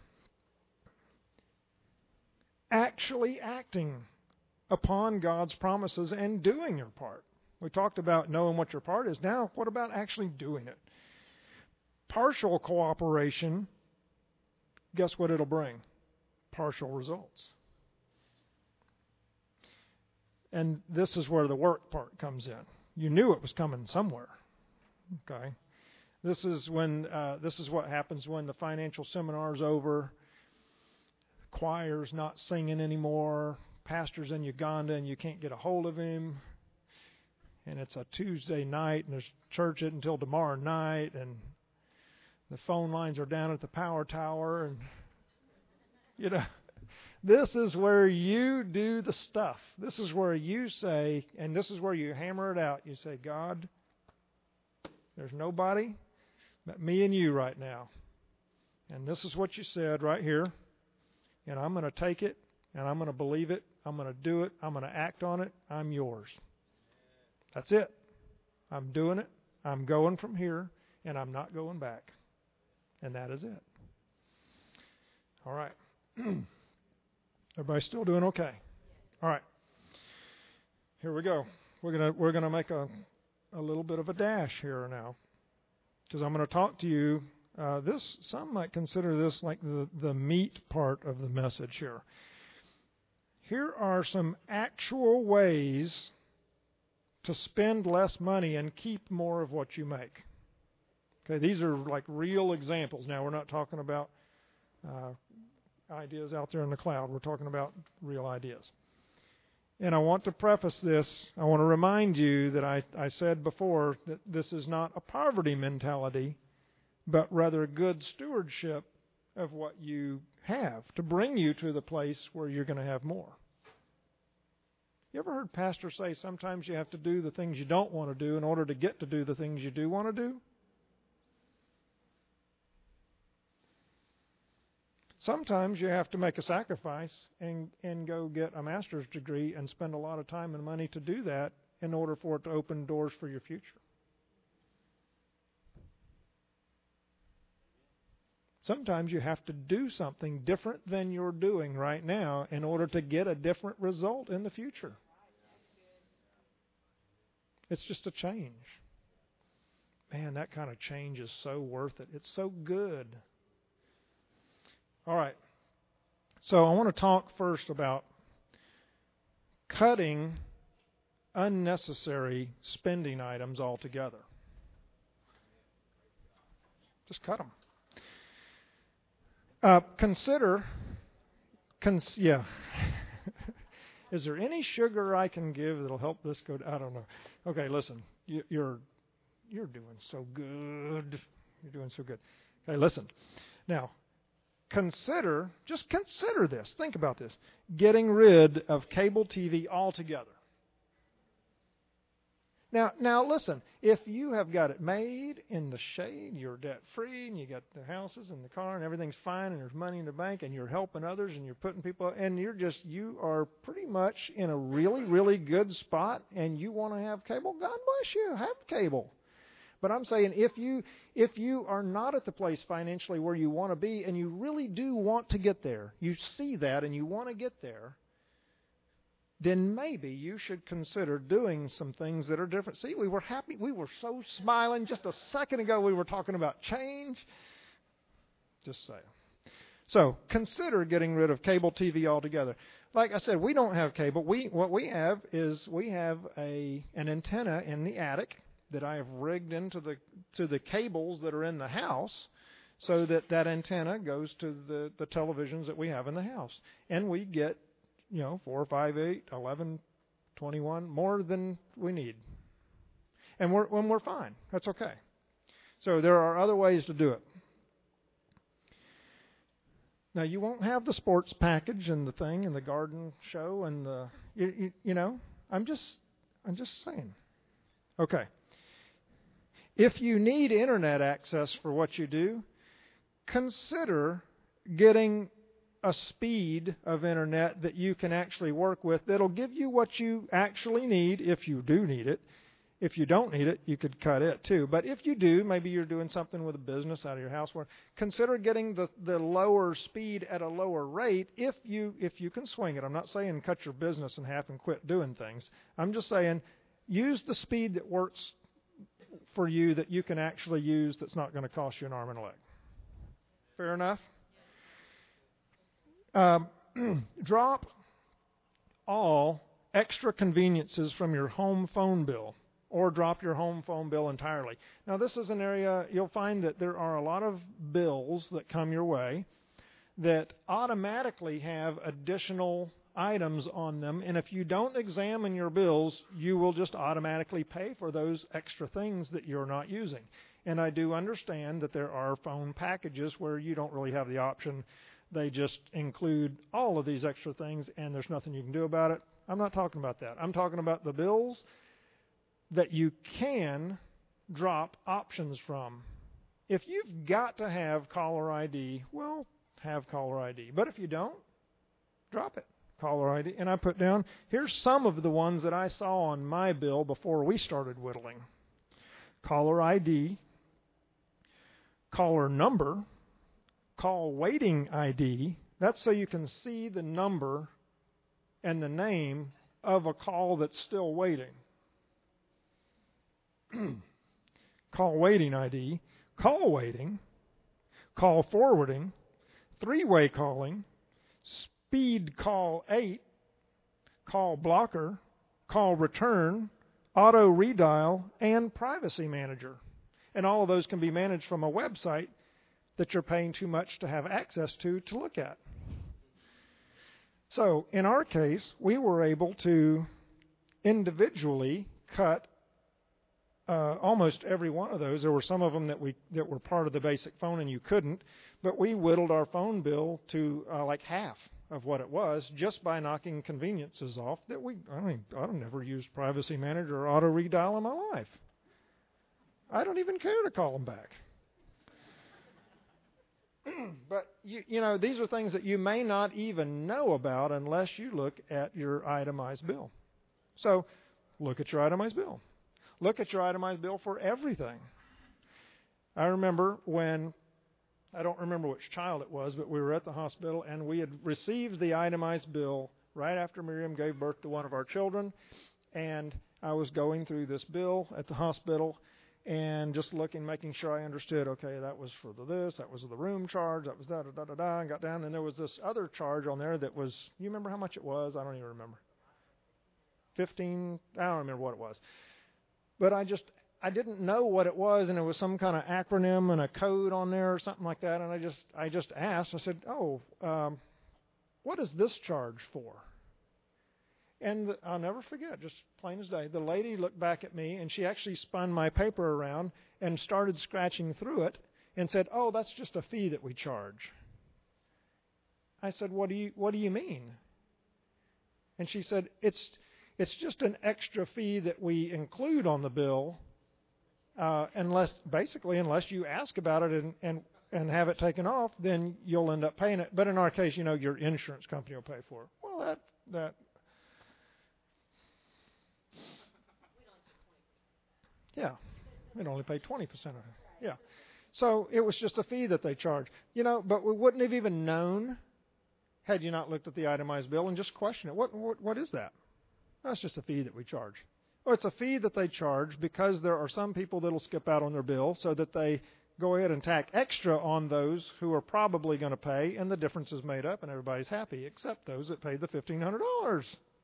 Actually acting upon God's promises and doing your part. We talked about knowing what your part is. Now, what about actually doing it? Partial cooperation, guess what it'll bring? Partial results. And this is where the work part comes in. You knew it was coming somewhere. Okay? This is when uh, this is what happens when the financial seminar's over. Choir's not singing anymore. Pastor's in Uganda and you can't get a hold of him. And it's a Tuesday night and there's church it until tomorrow night, and the phone lines are down at the power tower, and you know, this is where you do the stuff. This is where you say, and this is where you hammer it out. You say, God, there's nobody but me and you right now. And this is what you said right here. And I'm going to take it, and I'm going to believe it. I'm going to do it. I'm going to act on it. I'm yours. That's it. I'm doing it. I'm going from here, and I'm not going back. And that is it. All right. Everybody still doing okay? All right. Here we go. We're gonna we're gonna make a a little bit of a dash here now, because I'm going to talk to you. Uh, this some might consider this like the the meat part of the message here. here are some actual ways to spend less money and keep more of what you make. Okay, these are like real examples. Now, we're not talking about uh, ideas out there in the cloud. We're talking about real ideas. And I want to preface this. I want to remind you that I, I said before that this is not a poverty mentality, but rather good stewardship of what you have to bring you to the place where you're going to have more. You ever heard pastors say sometimes you have to do the things you don't want to do in order to get to do the things you do want to do? Sometimes you have to make a sacrifice and, and go get a master's degree and spend a lot of time and money to do that in order for it to open doors for your future. Sometimes you have to do something different than you're doing right now in order to get a different result in the future. It's just a change. Man, that kind of change is so worth it. It's so good. All right. So I want to talk first about cutting unnecessary spending items altogether. Just cut them. Uh, consider, cons- yeah. Is there any sugar I can give that'll help this go? I don't know. Okay, listen. You, you're you're doing so good. You're doing so good. Okay, listen. Now, consider, just consider this. Think about this. Getting rid of cable T V altogether. Now, now listen, if you have got it made in the shade, you're debt-free, and you got the houses and the car, and everything's fine, and there's money in the bank, and you're helping others, and you're putting people, and you're just, you are pretty much in a really, really good spot, and you want to have cable, God bless you, have cable. But I'm saying if you if you are not at the place financially where you want to be, and you really do want to get there, you see that, and you want to get there, then maybe you should consider doing some things that are different. See, we were happy. We were so smiling just a second ago. We were talking about change. Just saying. So consider getting rid of cable T V altogether. Like I said, we don't have cable. We what we have is we have a an antenna in the attic that I have rigged into the to the cables that are in the house, so that that antenna goes to the the televisions that we have in the house, and we get, you know, four, five, eight, eleven, twenty-one, more than we need. And we're, when we're fine. That's okay. So there are other ways to do it. Now, you won't have the sports package and the thing and the garden show and the, you, you, you know, I'm just, I'm just saying. Okay. If you need internet access for what you do, consider getting a speed of internet that you can actually work with that'll give you what you actually need if you do need it. If you don't need it, you could cut it too. But if you do, maybe you're doing something with a business out of your house, where consider getting the, the lower speed at a lower rate if you if you can swing it. I'm not saying cut your business in half and quit doing things. I'm just saying use the speed that works for you, that you can actually use, that's not going to cost you an arm and a leg. Fair enough? Um, drop all extra conveniences from your home phone bill, or drop your home phone bill entirely. Now, this is an area you'll find that there are a lot of bills that come your way that automatically have additional items on them, and if you don't examine your bills, you will just automatically pay for those extra things that you're not using. And I do understand that there are phone packages where you don't really have the option. They just include all of these extra things, and there's nothing you can do about it. I'm not talking about that. I'm talking about the bills that you can drop options from. If you've got to have caller I D, well, have caller I D. But if you don't, drop it. Caller I D. And I put down, here's some of the ones that I saw on my bill before we started whittling. Caller I D, caller number, call waiting I D. That's so you can see the number and the name of a call that's still waiting. Call waiting I D, call waiting, call forwarding, three-way calling, speed call eight, call blocker, call return, auto redial, and privacy manager. And all of those can be managed from a website that you're paying too much to have access to to look at. So in our case, we were able to individually cut uh, almost every one of those. There were some of them that we that were part of the basic phone and you couldn't, but we whittled our phone bill to uh, like half of what it was just by knocking conveniences off that we I don't even, I don't never used Privacy Manager or auto redial in my life. I don't even care to call them back. But, you, you know, these are things that you may not even know about unless you look at your itemized bill. So look at your itemized bill. Look at your itemized bill for everything. I remember when, I don't remember which child it was, but we were at the hospital and we had received the itemized bill right after Miriam gave birth to one of our children. And I was going through this bill at the hospital and just looking, making sure I understood, okay, that was for the this, that was the room charge, that was da da da da da, and got down, and there was this other charge on there that was, you remember how much it was? I don't even remember. fifteen, I don't remember what it was. But I just, I didn't know what it was, and it was some kind of acronym and a code on there or something like that, and I just, I just asked, I said, oh, um, what is this charge for? And the, I'll never forget, just plain as day, the lady looked back at me, and she actually spun my paper around and started scratching through it and said, oh, that's just a fee that we charge. I said, what do you what do you mean? And she said, it's it's just an extra fee that we include on the bill, uh, unless basically unless you ask about it and, and, and have it taken off, then you'll end up paying it. But in our case, you know, your insurance company will pay for it. Well, that that. Yeah, we'd only pay twenty percent of it. Yeah. So it was just a fee that they charged. You know, but we wouldn't have even known had you not looked at the itemized bill and just questioned it. What, what, what is that? That's just a fee that we charge. Or it's a fee that they charge because there are some people that will skip out on their bill so that they go ahead and tack extra on those who are probably going to pay, and the difference is made up and everybody's happy, except those that paid the fifteen hundred dollars.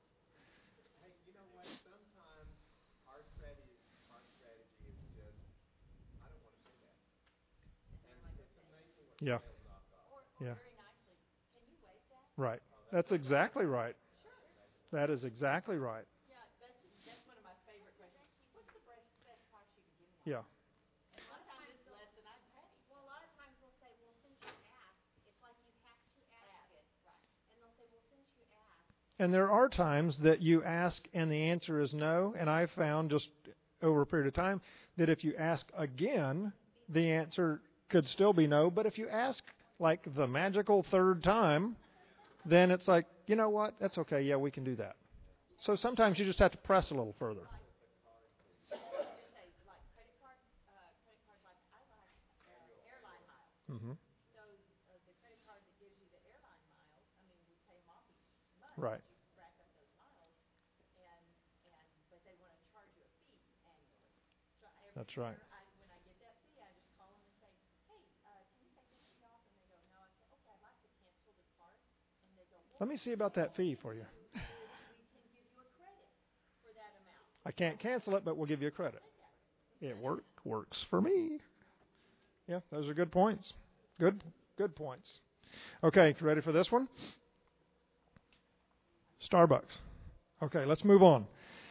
Yeah. Yeah. Right. That's exactly right. That is exactly right.
Yeah, that's that's one of my favorite questions. What's the best best price you can give me?
Yeah.
A lot of times it's less than I pay. Well, a lot of times they'll say, "Well, since you asked," it's like you have to ask it, right? And they'll say, "Well, since you asked."
And there are times that you ask and the answer is no, and I've found just over a period of time that if you ask again, the answer could still be no, but if you ask like the magical third time, then it's like, you know what, that's okay, yeah, we can do that. So sometimes you just have to press a little further. Mm-hmm.
So uh, the credit card that gives you the airline miles, I mean, we pay them off each month.
Right.
You rack up those miles, and and but they want to charge you a fee annually. So every
That's
year,
right.
I, when I get that fee, I just call them and say, "Hey, uh, can you take this fee off?" And they go, "No." I say, "Okay, I'd like to cancel the card." And they go, well,
Let me see about that fee for you.
we can give you a credit for that amount.
I can't cancel it, but we'll give you a credit. It work, works for me. Yeah, those are good points. Good, good points. Okay, ready for this one? Starbucks. Okay, let's move on.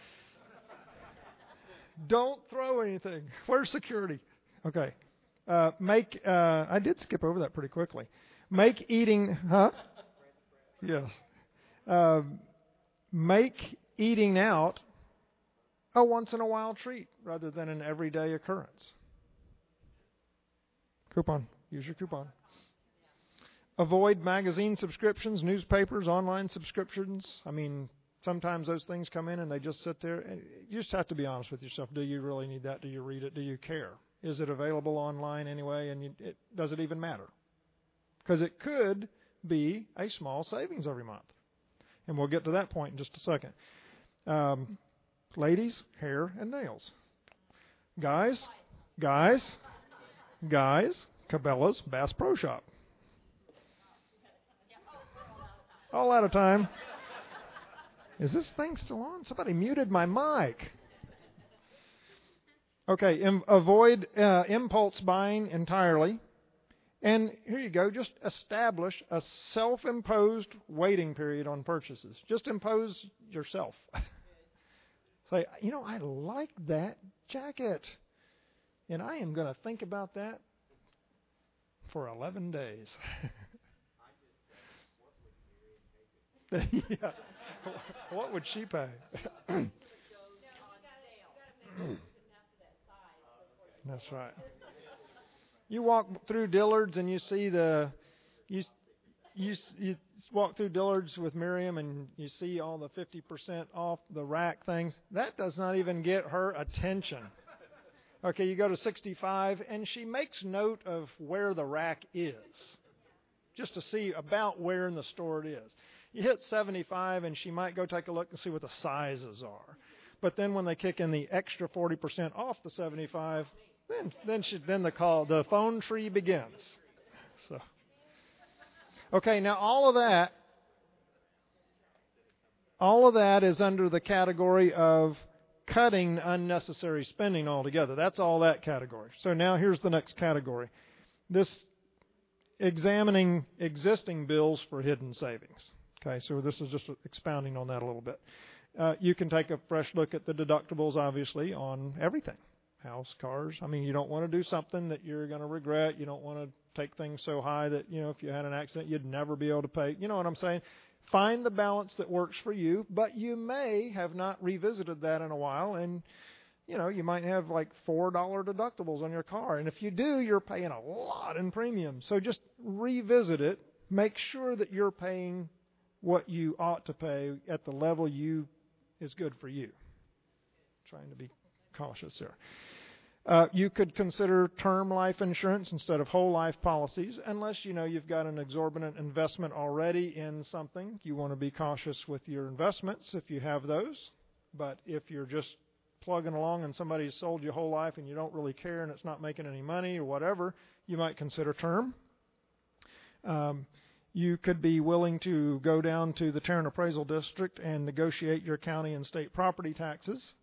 Don't throw anything. Where's security? Okay. Uh, make. Uh, I did skip over that pretty quickly. Make eating. Huh? Yes. Uh, make eating out a once in a while treat rather than an everyday occurrence. Coupon. Use your coupon. Avoid magazine subscriptions, newspapers, online subscriptions. I mean, sometimes those things come in and they just sit there. You just have to be honest with yourself. Do you really need that? Do you read it? Do you care? Is it available online anyway? And you, it, does it even matter? Because it could be a small savings every month. And we'll get to that point in just a second. Um, ladies, hair and nails. Guys, guys, guys, Cabela's Bass Pro Shop. All out of time. Is this thing still on? Somebody muted my mic. Okay, Im- avoid uh, impulse buying entirely. And here you go, just establish a self-imposed waiting period on purchases. Just impose yourself. Say, you know, I like that jacket. And I am going to think about that for eleven days. Yeah. What would she pay? That's right. You walk through Dillard's and you see the, you you you walk through Dillard's with Miriam and you see all the fifty percent off the rack things. That does not even get her attention. Okay, you go to sixty-five and she makes note of where the rack is, just to see about where in the store it is. You hit seventy-five and she might go take a look and see what the sizes are. But then when they kick in the extra forty percent off the seventy-five, then then she, then the call the phone tree begins. So, okay, now all of that, all of that is under the category of cutting unnecessary spending altogether. That's all that category. So now here's the next category. This examining existing bills for hidden savings. Okay, so this is just expounding on that a little bit. Uh, you can take a fresh look at the deductibles, obviously, on everything. House, cars. I mean, you don't want to do something that you're going to regret. You don't want to take things so high that, you know, if you had an accident, you'd never be able to pay. You know what I'm saying? Find the balance that works for you, but you may have not revisited that in a while, and, you know, you might have like four dollars deductibles on your car. And if you do, you're paying a lot in premium. So just revisit it. Make sure that you're paying what you ought to pay at the level you is good for you. Trying to be cautious here. Uh, you could consider term life insurance instead of whole life policies, unless you know you've got an exorbitant investment already in something. You want to be cautious with your investments if you have those. But if you're just plugging along and somebody's sold you whole life and you don't really care and it's not making any money or whatever, you might consider term. Um, you could be willing to go down to the Tarrant Appraisal District and negotiate your county and state property taxes.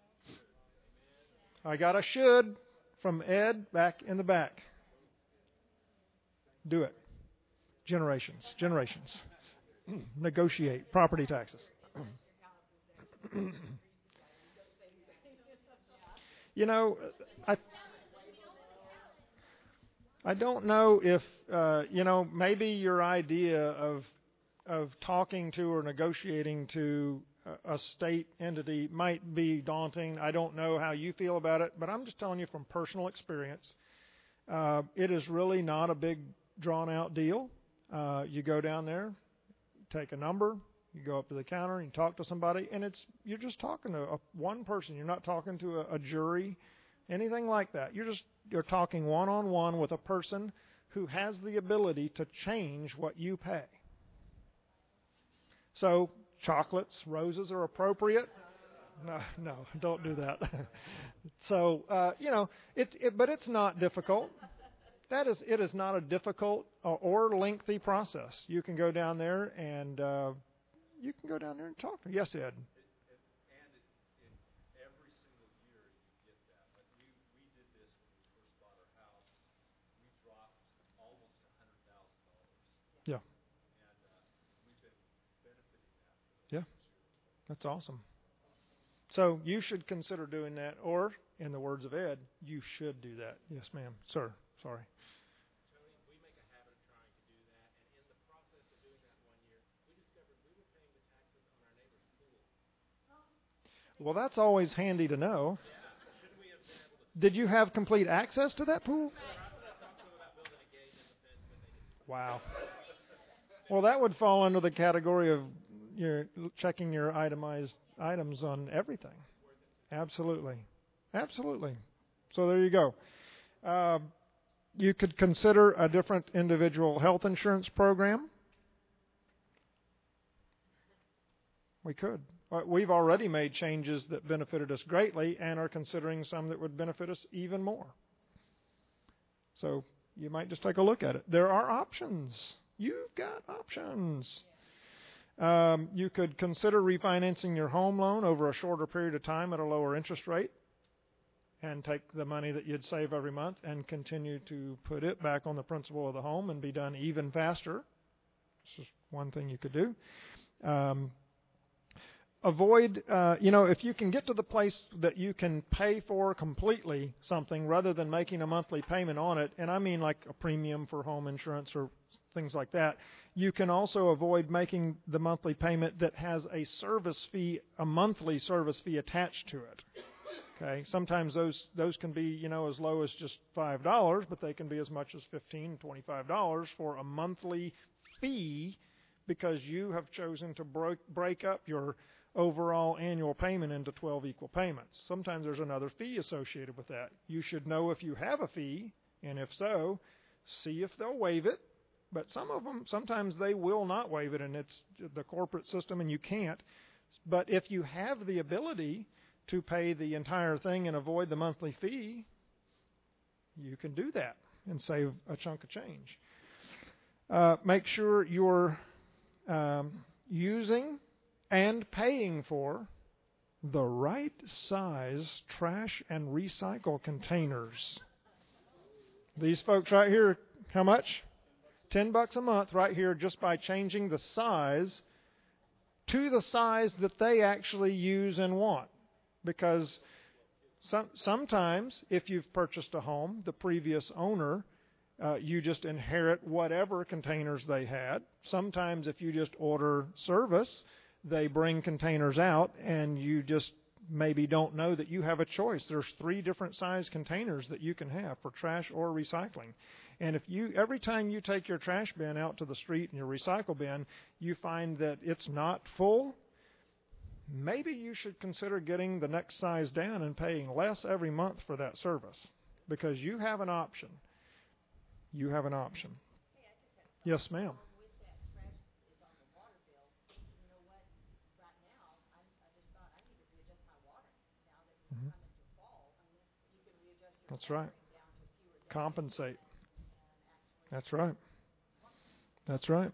I got a should from Ed back in the back. Do it. Generations, generations. Negotiate property taxes. You know, I I don't know if uh, you know maybe your idea of of talking to or negotiating to a state entity might be daunting. I don't know how you feel about it, but I'm just telling you from personal experience. Uh, it is really not a big, drawn-out deal. Uh, you go down there, take a number, you go up to the counter, and you talk to somebody, and it's you're just talking to a, one person. You're not talking to a, a jury, anything like that. You're just you're talking one-on-one with a person who has the ability to change what you pay. So chocolates, roses are appropriate. No, no, don't do that. So, uh, you know, it, it, but it's not difficult. That is, it is not a difficult or, or lengthy process. You can go down there and uh, you can go down there and talk to them. Yes, Ed. Yeah. Yeah. That's awesome. So you should consider doing that, or, in the words of Ed, you should do that. Yes, ma'am. Sir, sorry.
Tony, we make a habit of trying to do that, and in the process of doing that one year, we discovered we were paying the taxes on our neighbor's pool.
Well, that's always handy to know.
Yeah. Shouldn't we have been able to...
Did you have complete access to that pool? Wow. Well, that would fall under the category of your checking your itemized items on everything. Absolutely. Absolutely. So there you go. Uh, you could consider a different individual health insurance program. We could. We've already made changes that benefited us greatly and are considering some that would benefit us even more. So you might just take a look at it. There are options. You've got options. Um, you could consider refinancing your home loan over a shorter period of time at a lower interest rate and take the money that you'd save every month and continue to put it back on the principal of the home and be done even faster. This is one thing you could do. Um, avoid, uh, you know, if you can get to the place that you can pay for completely something rather than making a monthly payment on it, and I mean like a premium for home insurance or things like that, you can also avoid making the monthly payment that has a service fee, a monthly service fee attached to it. Okay, sometimes those those can be, you know, as low as just five dollars, but they can be as much as fifteen dollars, twenty-five dollars for a monthly fee because you have chosen to break break up your overall annual payment into twelve equal payments. Sometimes there's another fee associated with that. You should know if you have a fee, and if so, see if they'll waive it. But some of them, sometimes they will not waive it, and it's the corporate system, and you can't. But if you have the ability to pay the entire thing and avoid the monthly fee, you can do that and save a chunk of change. Uh, make sure you're um, using and paying for the right size trash and recycle containers. These folks right here, how much? Ten bucks a month right here just by changing the size to the size that they actually use and want. Because some, sometimes if you've purchased a home, the previous owner, uh, you just inherit whatever containers they had. Sometimes if you just order service, they bring containers out and you just maybe don't know that you have a choice. There's three different size containers that you can have for trash or recycling. And if you every time you take your trash bin out to the street and your recycle bin, you find that it's not full, maybe you should consider getting the next size down and paying less every month for that service because you have an option. You have an option. Yes, ma'am. Mm-hmm. That's right. Compensate. That's right. That's right.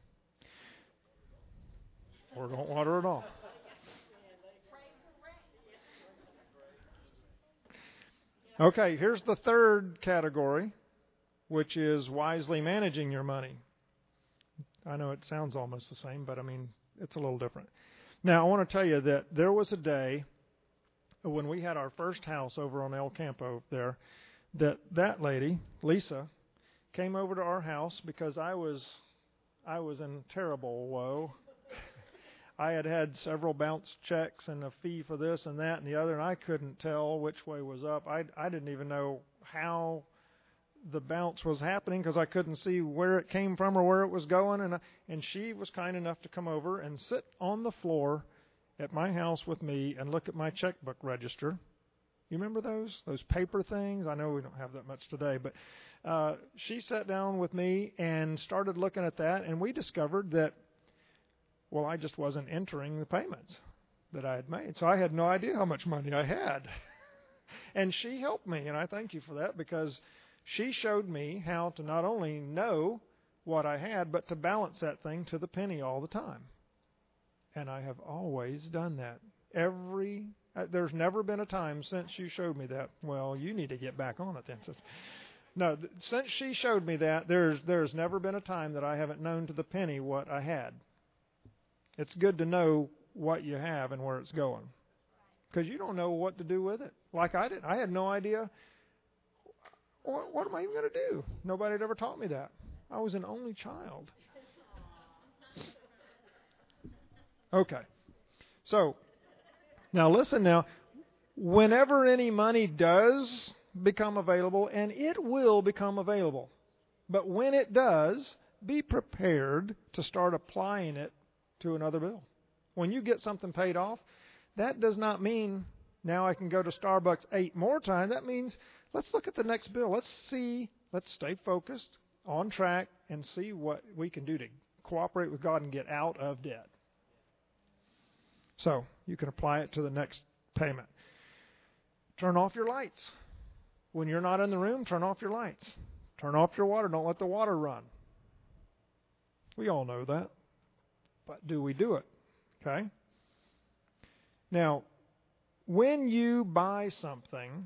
Or don't water at all. Okay, here's the third category, which is wisely managing your money. I know it sounds almost the same, but I mean, it's a little different. Now, I want to tell you that there was a day when we had our first house over on El Campo there, that that lady, Lisa, came over to our house because I was I was in terrible woe. I had had several bounce checks and a fee for this and that and the other, and I couldn't tell which way was up. I, I didn't even know how the bounce was happening because I couldn't see where it came from or where it was going. And, and she was kind enough to come over and sit on the floor at my house with me and look at my checkbook register. You remember those? Those paper things? I know we don't have that much today, but uh, she sat down with me and started looking at that, and we discovered that, well, I just wasn't entering the payments that I had made. So I had no idea how much money I had. And she helped me, and I thank you for that, because she showed me how to not only know what I had, but to balance that thing to the penny all the time. And I have always done that. Every uh, there's never been a time since you showed me that. Well, you need to get back on it then. No, th- since she showed me that, there's there's never been a time that I haven't known to the penny what I had. It's good to know what you have and where it's going, because you don't know what to do with it. Like I did, I had no idea. What, what am I even going to do? Nobody had ever taught me that. I was an only child. Okay. So, now listen now. Whenever any money does become available, and it will become available, but when it does, be prepared to start applying it to another bill. When you get something paid off, that does not mean now I can go to Starbucks eight more times. That means let's look at the next bill. Let's see, let's stay focused, on track, and see what we can do to cooperate with God and get out of debt. So you can apply it to the next payment. Turn off your lights. When you're not in the room, turn off your lights. Turn off your water. Don't let the water run. We all know that. but do we do it? Okay? Now, when you buy something,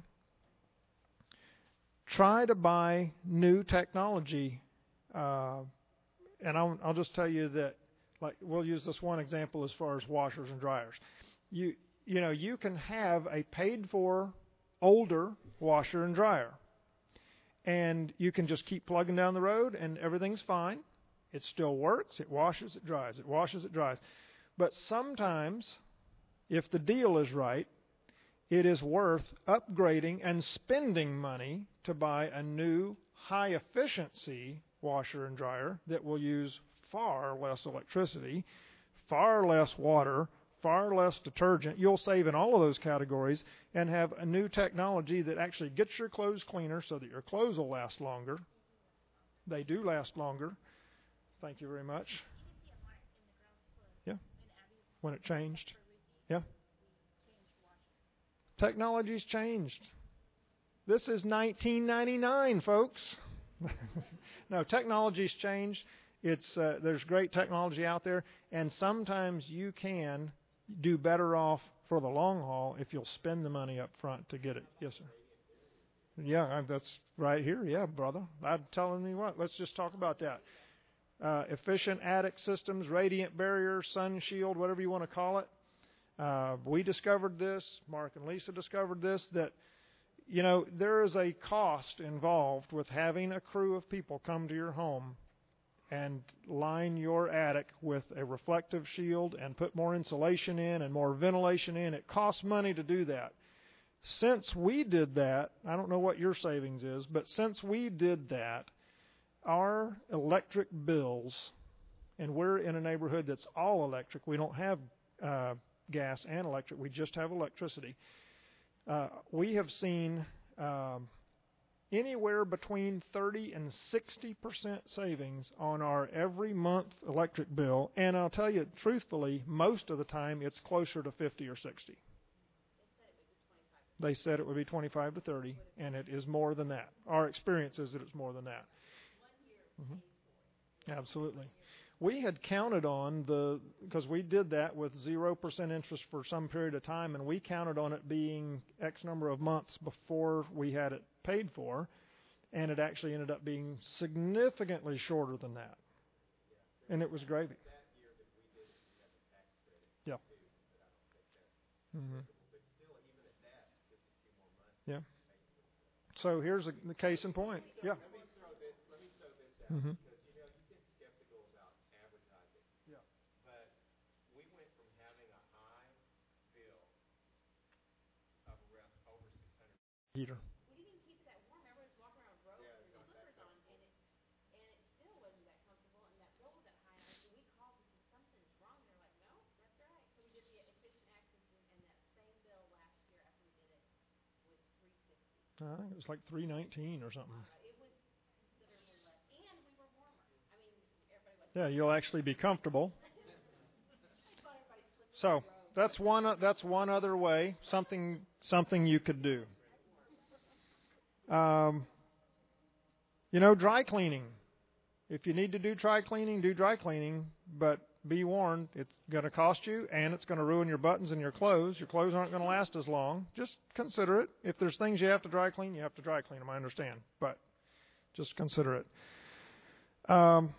try to buy new technology. Uh, and I'll, I'll just tell you that, like, we'll use this one example as far as washers and dryers. You, you know, you can have a paid-for older washer and dryer, and you can just keep plugging down the road, and everything's fine. It still works. It washes, it dries. It washes, it dries. But sometimes, if the deal is right, it is worth upgrading and spending money to buy a new high-efficiency washer and dryer that will use far less electricity, far less water, far less detergent. You'll save in all of those categories and have a new technology that actually gets your clothes cleaner so that your clothes will last longer. They do last longer. Thank you very much. Yeah. When it changed. Yeah. Technology's changed. This is nineteen ninety-nine, folks. No, technology's changed. It's uh, there's great technology out there, and sometimes you can do better off for the long haul if you'll spend the money up front to get it. Yes, sir. Yeah, that's right here. Yeah, brother. I'm telling you what. Let's just talk about that. Uh, efficient attic systems, radiant barrier, sun shield, whatever you want to call it. Uh, we discovered this. Mark and Lisa discovered this. That you know there is a cost involved with having a crew of people come to your home and line your attic with a reflective shield and put more insulation in and more ventilation in. It costs money to do that. Since we did that, I don't know what your savings is, but since we did that, our electric bills, and we're in a neighborhood that's all electric. We don't have uh, gas and electric. We just have electricity. Uh, we have seen um, anywhere between thirty and sixty percent savings on our every month electric bill. And I'll tell you, truthfully, most of the time it's closer to fifty or sixty. They said it would be twenty-five to thirty, and it is more than that. Our experience is that it's more than that. Mm-hmm. Absolutely. We had counted on the, because we did that with zero percent interest for some period of time, and we counted on it being X number of months before we had it paid for, and it actually ended up being significantly shorter than that. And it was gravy. Yeah. Mm-hmm. Yeah. So here's a, the case in point. Yeah.
Let me throw this. Let me throw this out
Mm-hmm.
because you know you get skeptical about advertising.
Yeah.
But we went from having a high bill of around over six hundred.
Heater.
We didn't even keep it that warm. Everybody's walking around with robes
Yeah,
and
it's not that
slippers on, and it and it still wasn't that comfortable, and that bill was that high. And I, we called and said something's wrong. They're like, no, that's right. So we did the efficient access, and, and that same bill last year after we did it was three fifty.
I think it was like three nineteen or something.
It was considerably less, and we were warmer. I mean, everybody was.
Yeah, you'll actually be comfortable.
I thought everybody slipped
So that's one. That's one other way. Something. Something you could do. Um, you know, dry cleaning. If you need to do dry cleaning, do dry cleaning. But be warned, it's going to cost you, and it's going to ruin your buttons and your clothes. Your clothes aren't going to last as long. Just consider it. If there's things you have to dry clean, you have to dry clean them. I understand, but just consider it. Um,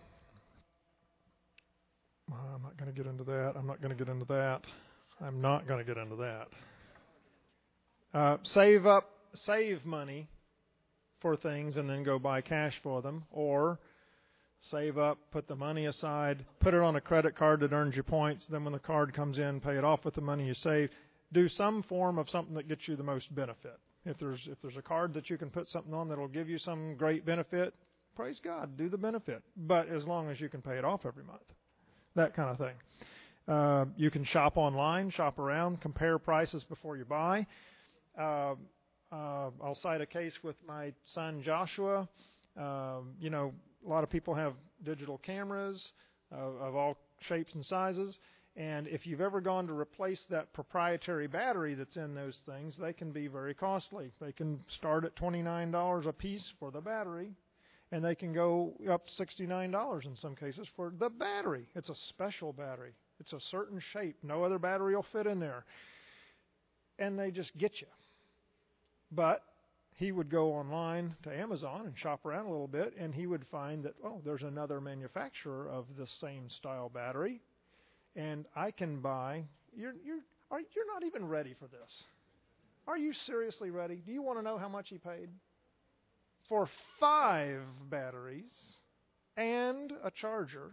I'm not going to get into that. I'm not going to get into that. I'm not going to get into that. Uh, save up, save money for things, and then go buy cash for them, or save up, put the money aside, put it on a credit card that earns you points. Then when the card comes in, pay it off with the money you saved. Do some form of something that gets you the most benefit. If there's if there's a card that you can put something on that will give you some great benefit, praise God, do the benefit. But as long as you can pay it off every month, that kind of thing. Uh, you can shop online, shop around, compare prices before you buy. Uh, uh, I'll cite a case with my son Joshua. Um, you know, a lot of people have digital cameras uh, of all shapes and sizes, and if you've ever gone to replace that proprietary battery that's in those things, they can be very costly. They can start at twenty-nine dollars a piece for the battery, And they can go up sixty-nine dollars in some cases for the battery. It's a special battery. It's a certain shape. No other battery will fit in there. And they just get you. But he would go online to Amazon and shop around a little bit, and he would find that, oh, there's another manufacturer of the same style battery, and I can buy. You're you're are you're not even ready for this. Are you seriously ready? Do you want to know how much he paid? For five batteries and a charger,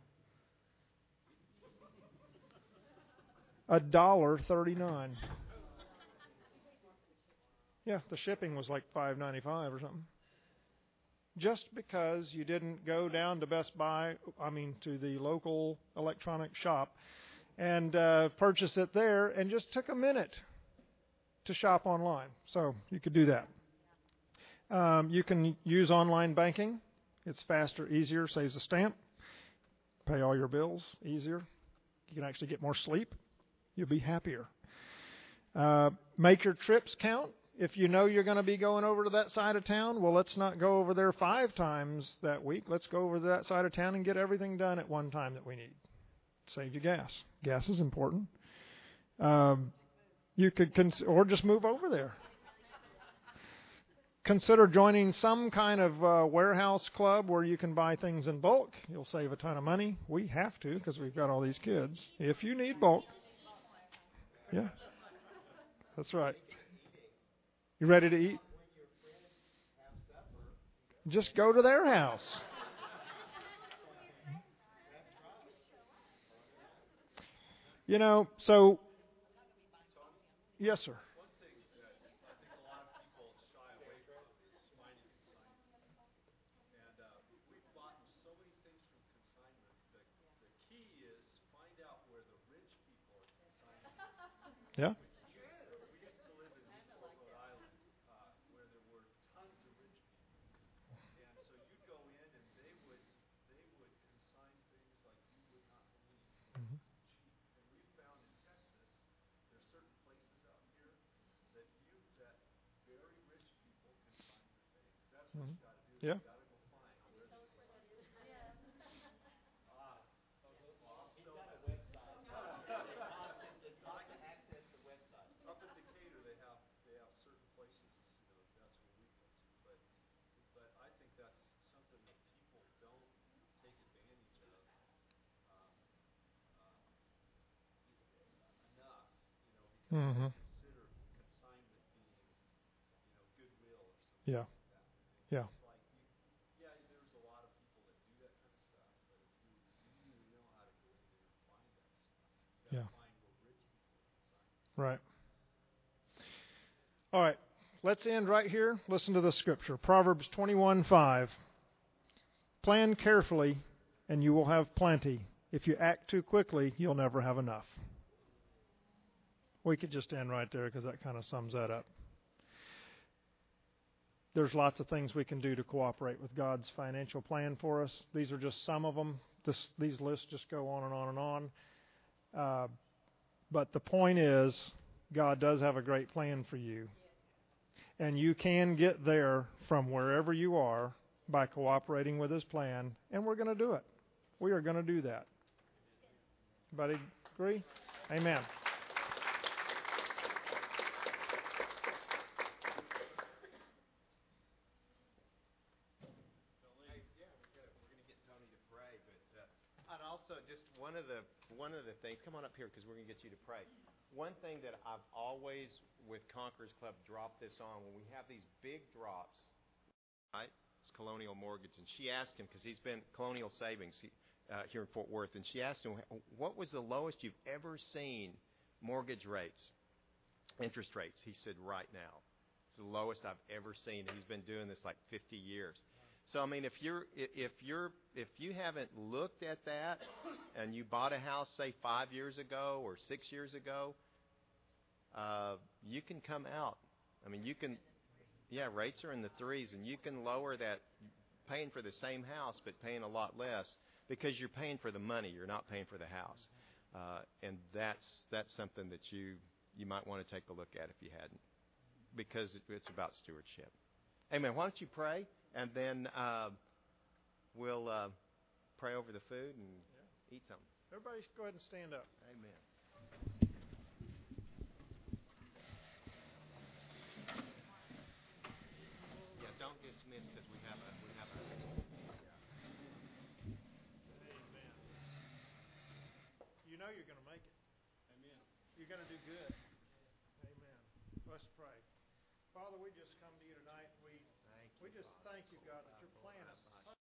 a dollar thirty-nine. Yeah, the shipping was like five ninety-five or something. Just because you didn't go down to Best Buy, I mean to the local electronic shop, and uh, purchase it there, and just took a minute to shop online. So you could do that. Um, you can use online banking. It's faster, easier, saves a stamp. Pay all your bills easier. You can actually get more sleep. You'll be happier. Uh, make your trips count. If you know you're going to be going over to that side of town, well, let's not go over there five times that week. Let's go over to that side of town and get everything done at one time that we need. Save you gas. Gas is important. Um, you could, cons- or just move over there. Consider joining some kind of uh, warehouse club where you can buy things in bulk. You'll save a ton of money. We have to because we've got all these kids. If you need bulk. Yeah, that's right. You ready to eat? Just go to their house. You know, so, yes, sir. Yeah.
We used to live in Newport, Rhode Island, uh, where there were tons of rich people, and so you'd go in and they would they would consign things like you would not believe,
Mm-hmm.
cheap. And we found in Texas, there's certain places out here that you that very rich people consign your things. That's what
Mm-hmm.
you got to do.
Yeah.
You got to go find where they consign. Ah, oh, those- well, I'll sell that. Up in Decatur, they have they have certain places, you know, that's where we go to. But but I think that's something that people don't take advantage of um, uh, enough, you know, because
Mm-hmm.
they consider consignment being, you know, goodwill or something
Yeah.
like that. And
Yeah.
it's like you, yeah, there's a lot of people that do that kind of stuff, but if you really know how to go in there and find that stuff, you got to
Yeah.
find where rich people are consigning.
Right. All right. Let's end right here. Listen to the scripture. Proverbs twenty-one five. Plan carefully, and you will have plenty. If you act too quickly, you'll never have enough. We could just end right there because that kind of sums that up. There's lots of things we can do to cooperate with God's financial plan for us. These are just some of them. This, these lists just go on and on and on. Uh, but the point is, God does have a great plan for you. And you can get there from wherever you are by cooperating with His plan. And we're going to do it. We are going to do that. Everybody agree? Amen.
And also, just one of the one of the things. Come on up here because we're going to get you to pray. One thing that I've always, with Conquerors Club, dropped this on when we have these big drops. Right, it's Colonial Mortgage, and she asked him because he's been Colonial Savings uh, here in Fort Worth, and she asked him, "What was the lowest you've ever seen mortgage rates, interest rates?" He said, "Right now, it's the lowest I've ever seen." And he's been doing this like fifty years. So I mean, if you're if you're if you haven't looked at that, and you bought a house say five years ago or six years ago, uh, you can come out. I mean, you can, yeah, rates are in the threes, and you can lower that, paying for the same house but paying a lot less because you're paying for the money. You're not paying for the house, uh, and that's that's something that you you might want to take a look at if you hadn't, because it's about stewardship. Amen. Why don't you pray? And then uh, we'll uh, pray over the food and
Yeah.
eat something.
Everybody go ahead and stand up.
Amen. Yeah, don't dismiss because we have a we have a.
Amen. You know you're going to make it.
Amen.
You're going to do good. Amen. Let's pray. Father, we just come to you tonight. We
Thank you.
we just
Father.
thank you, God, that your plan is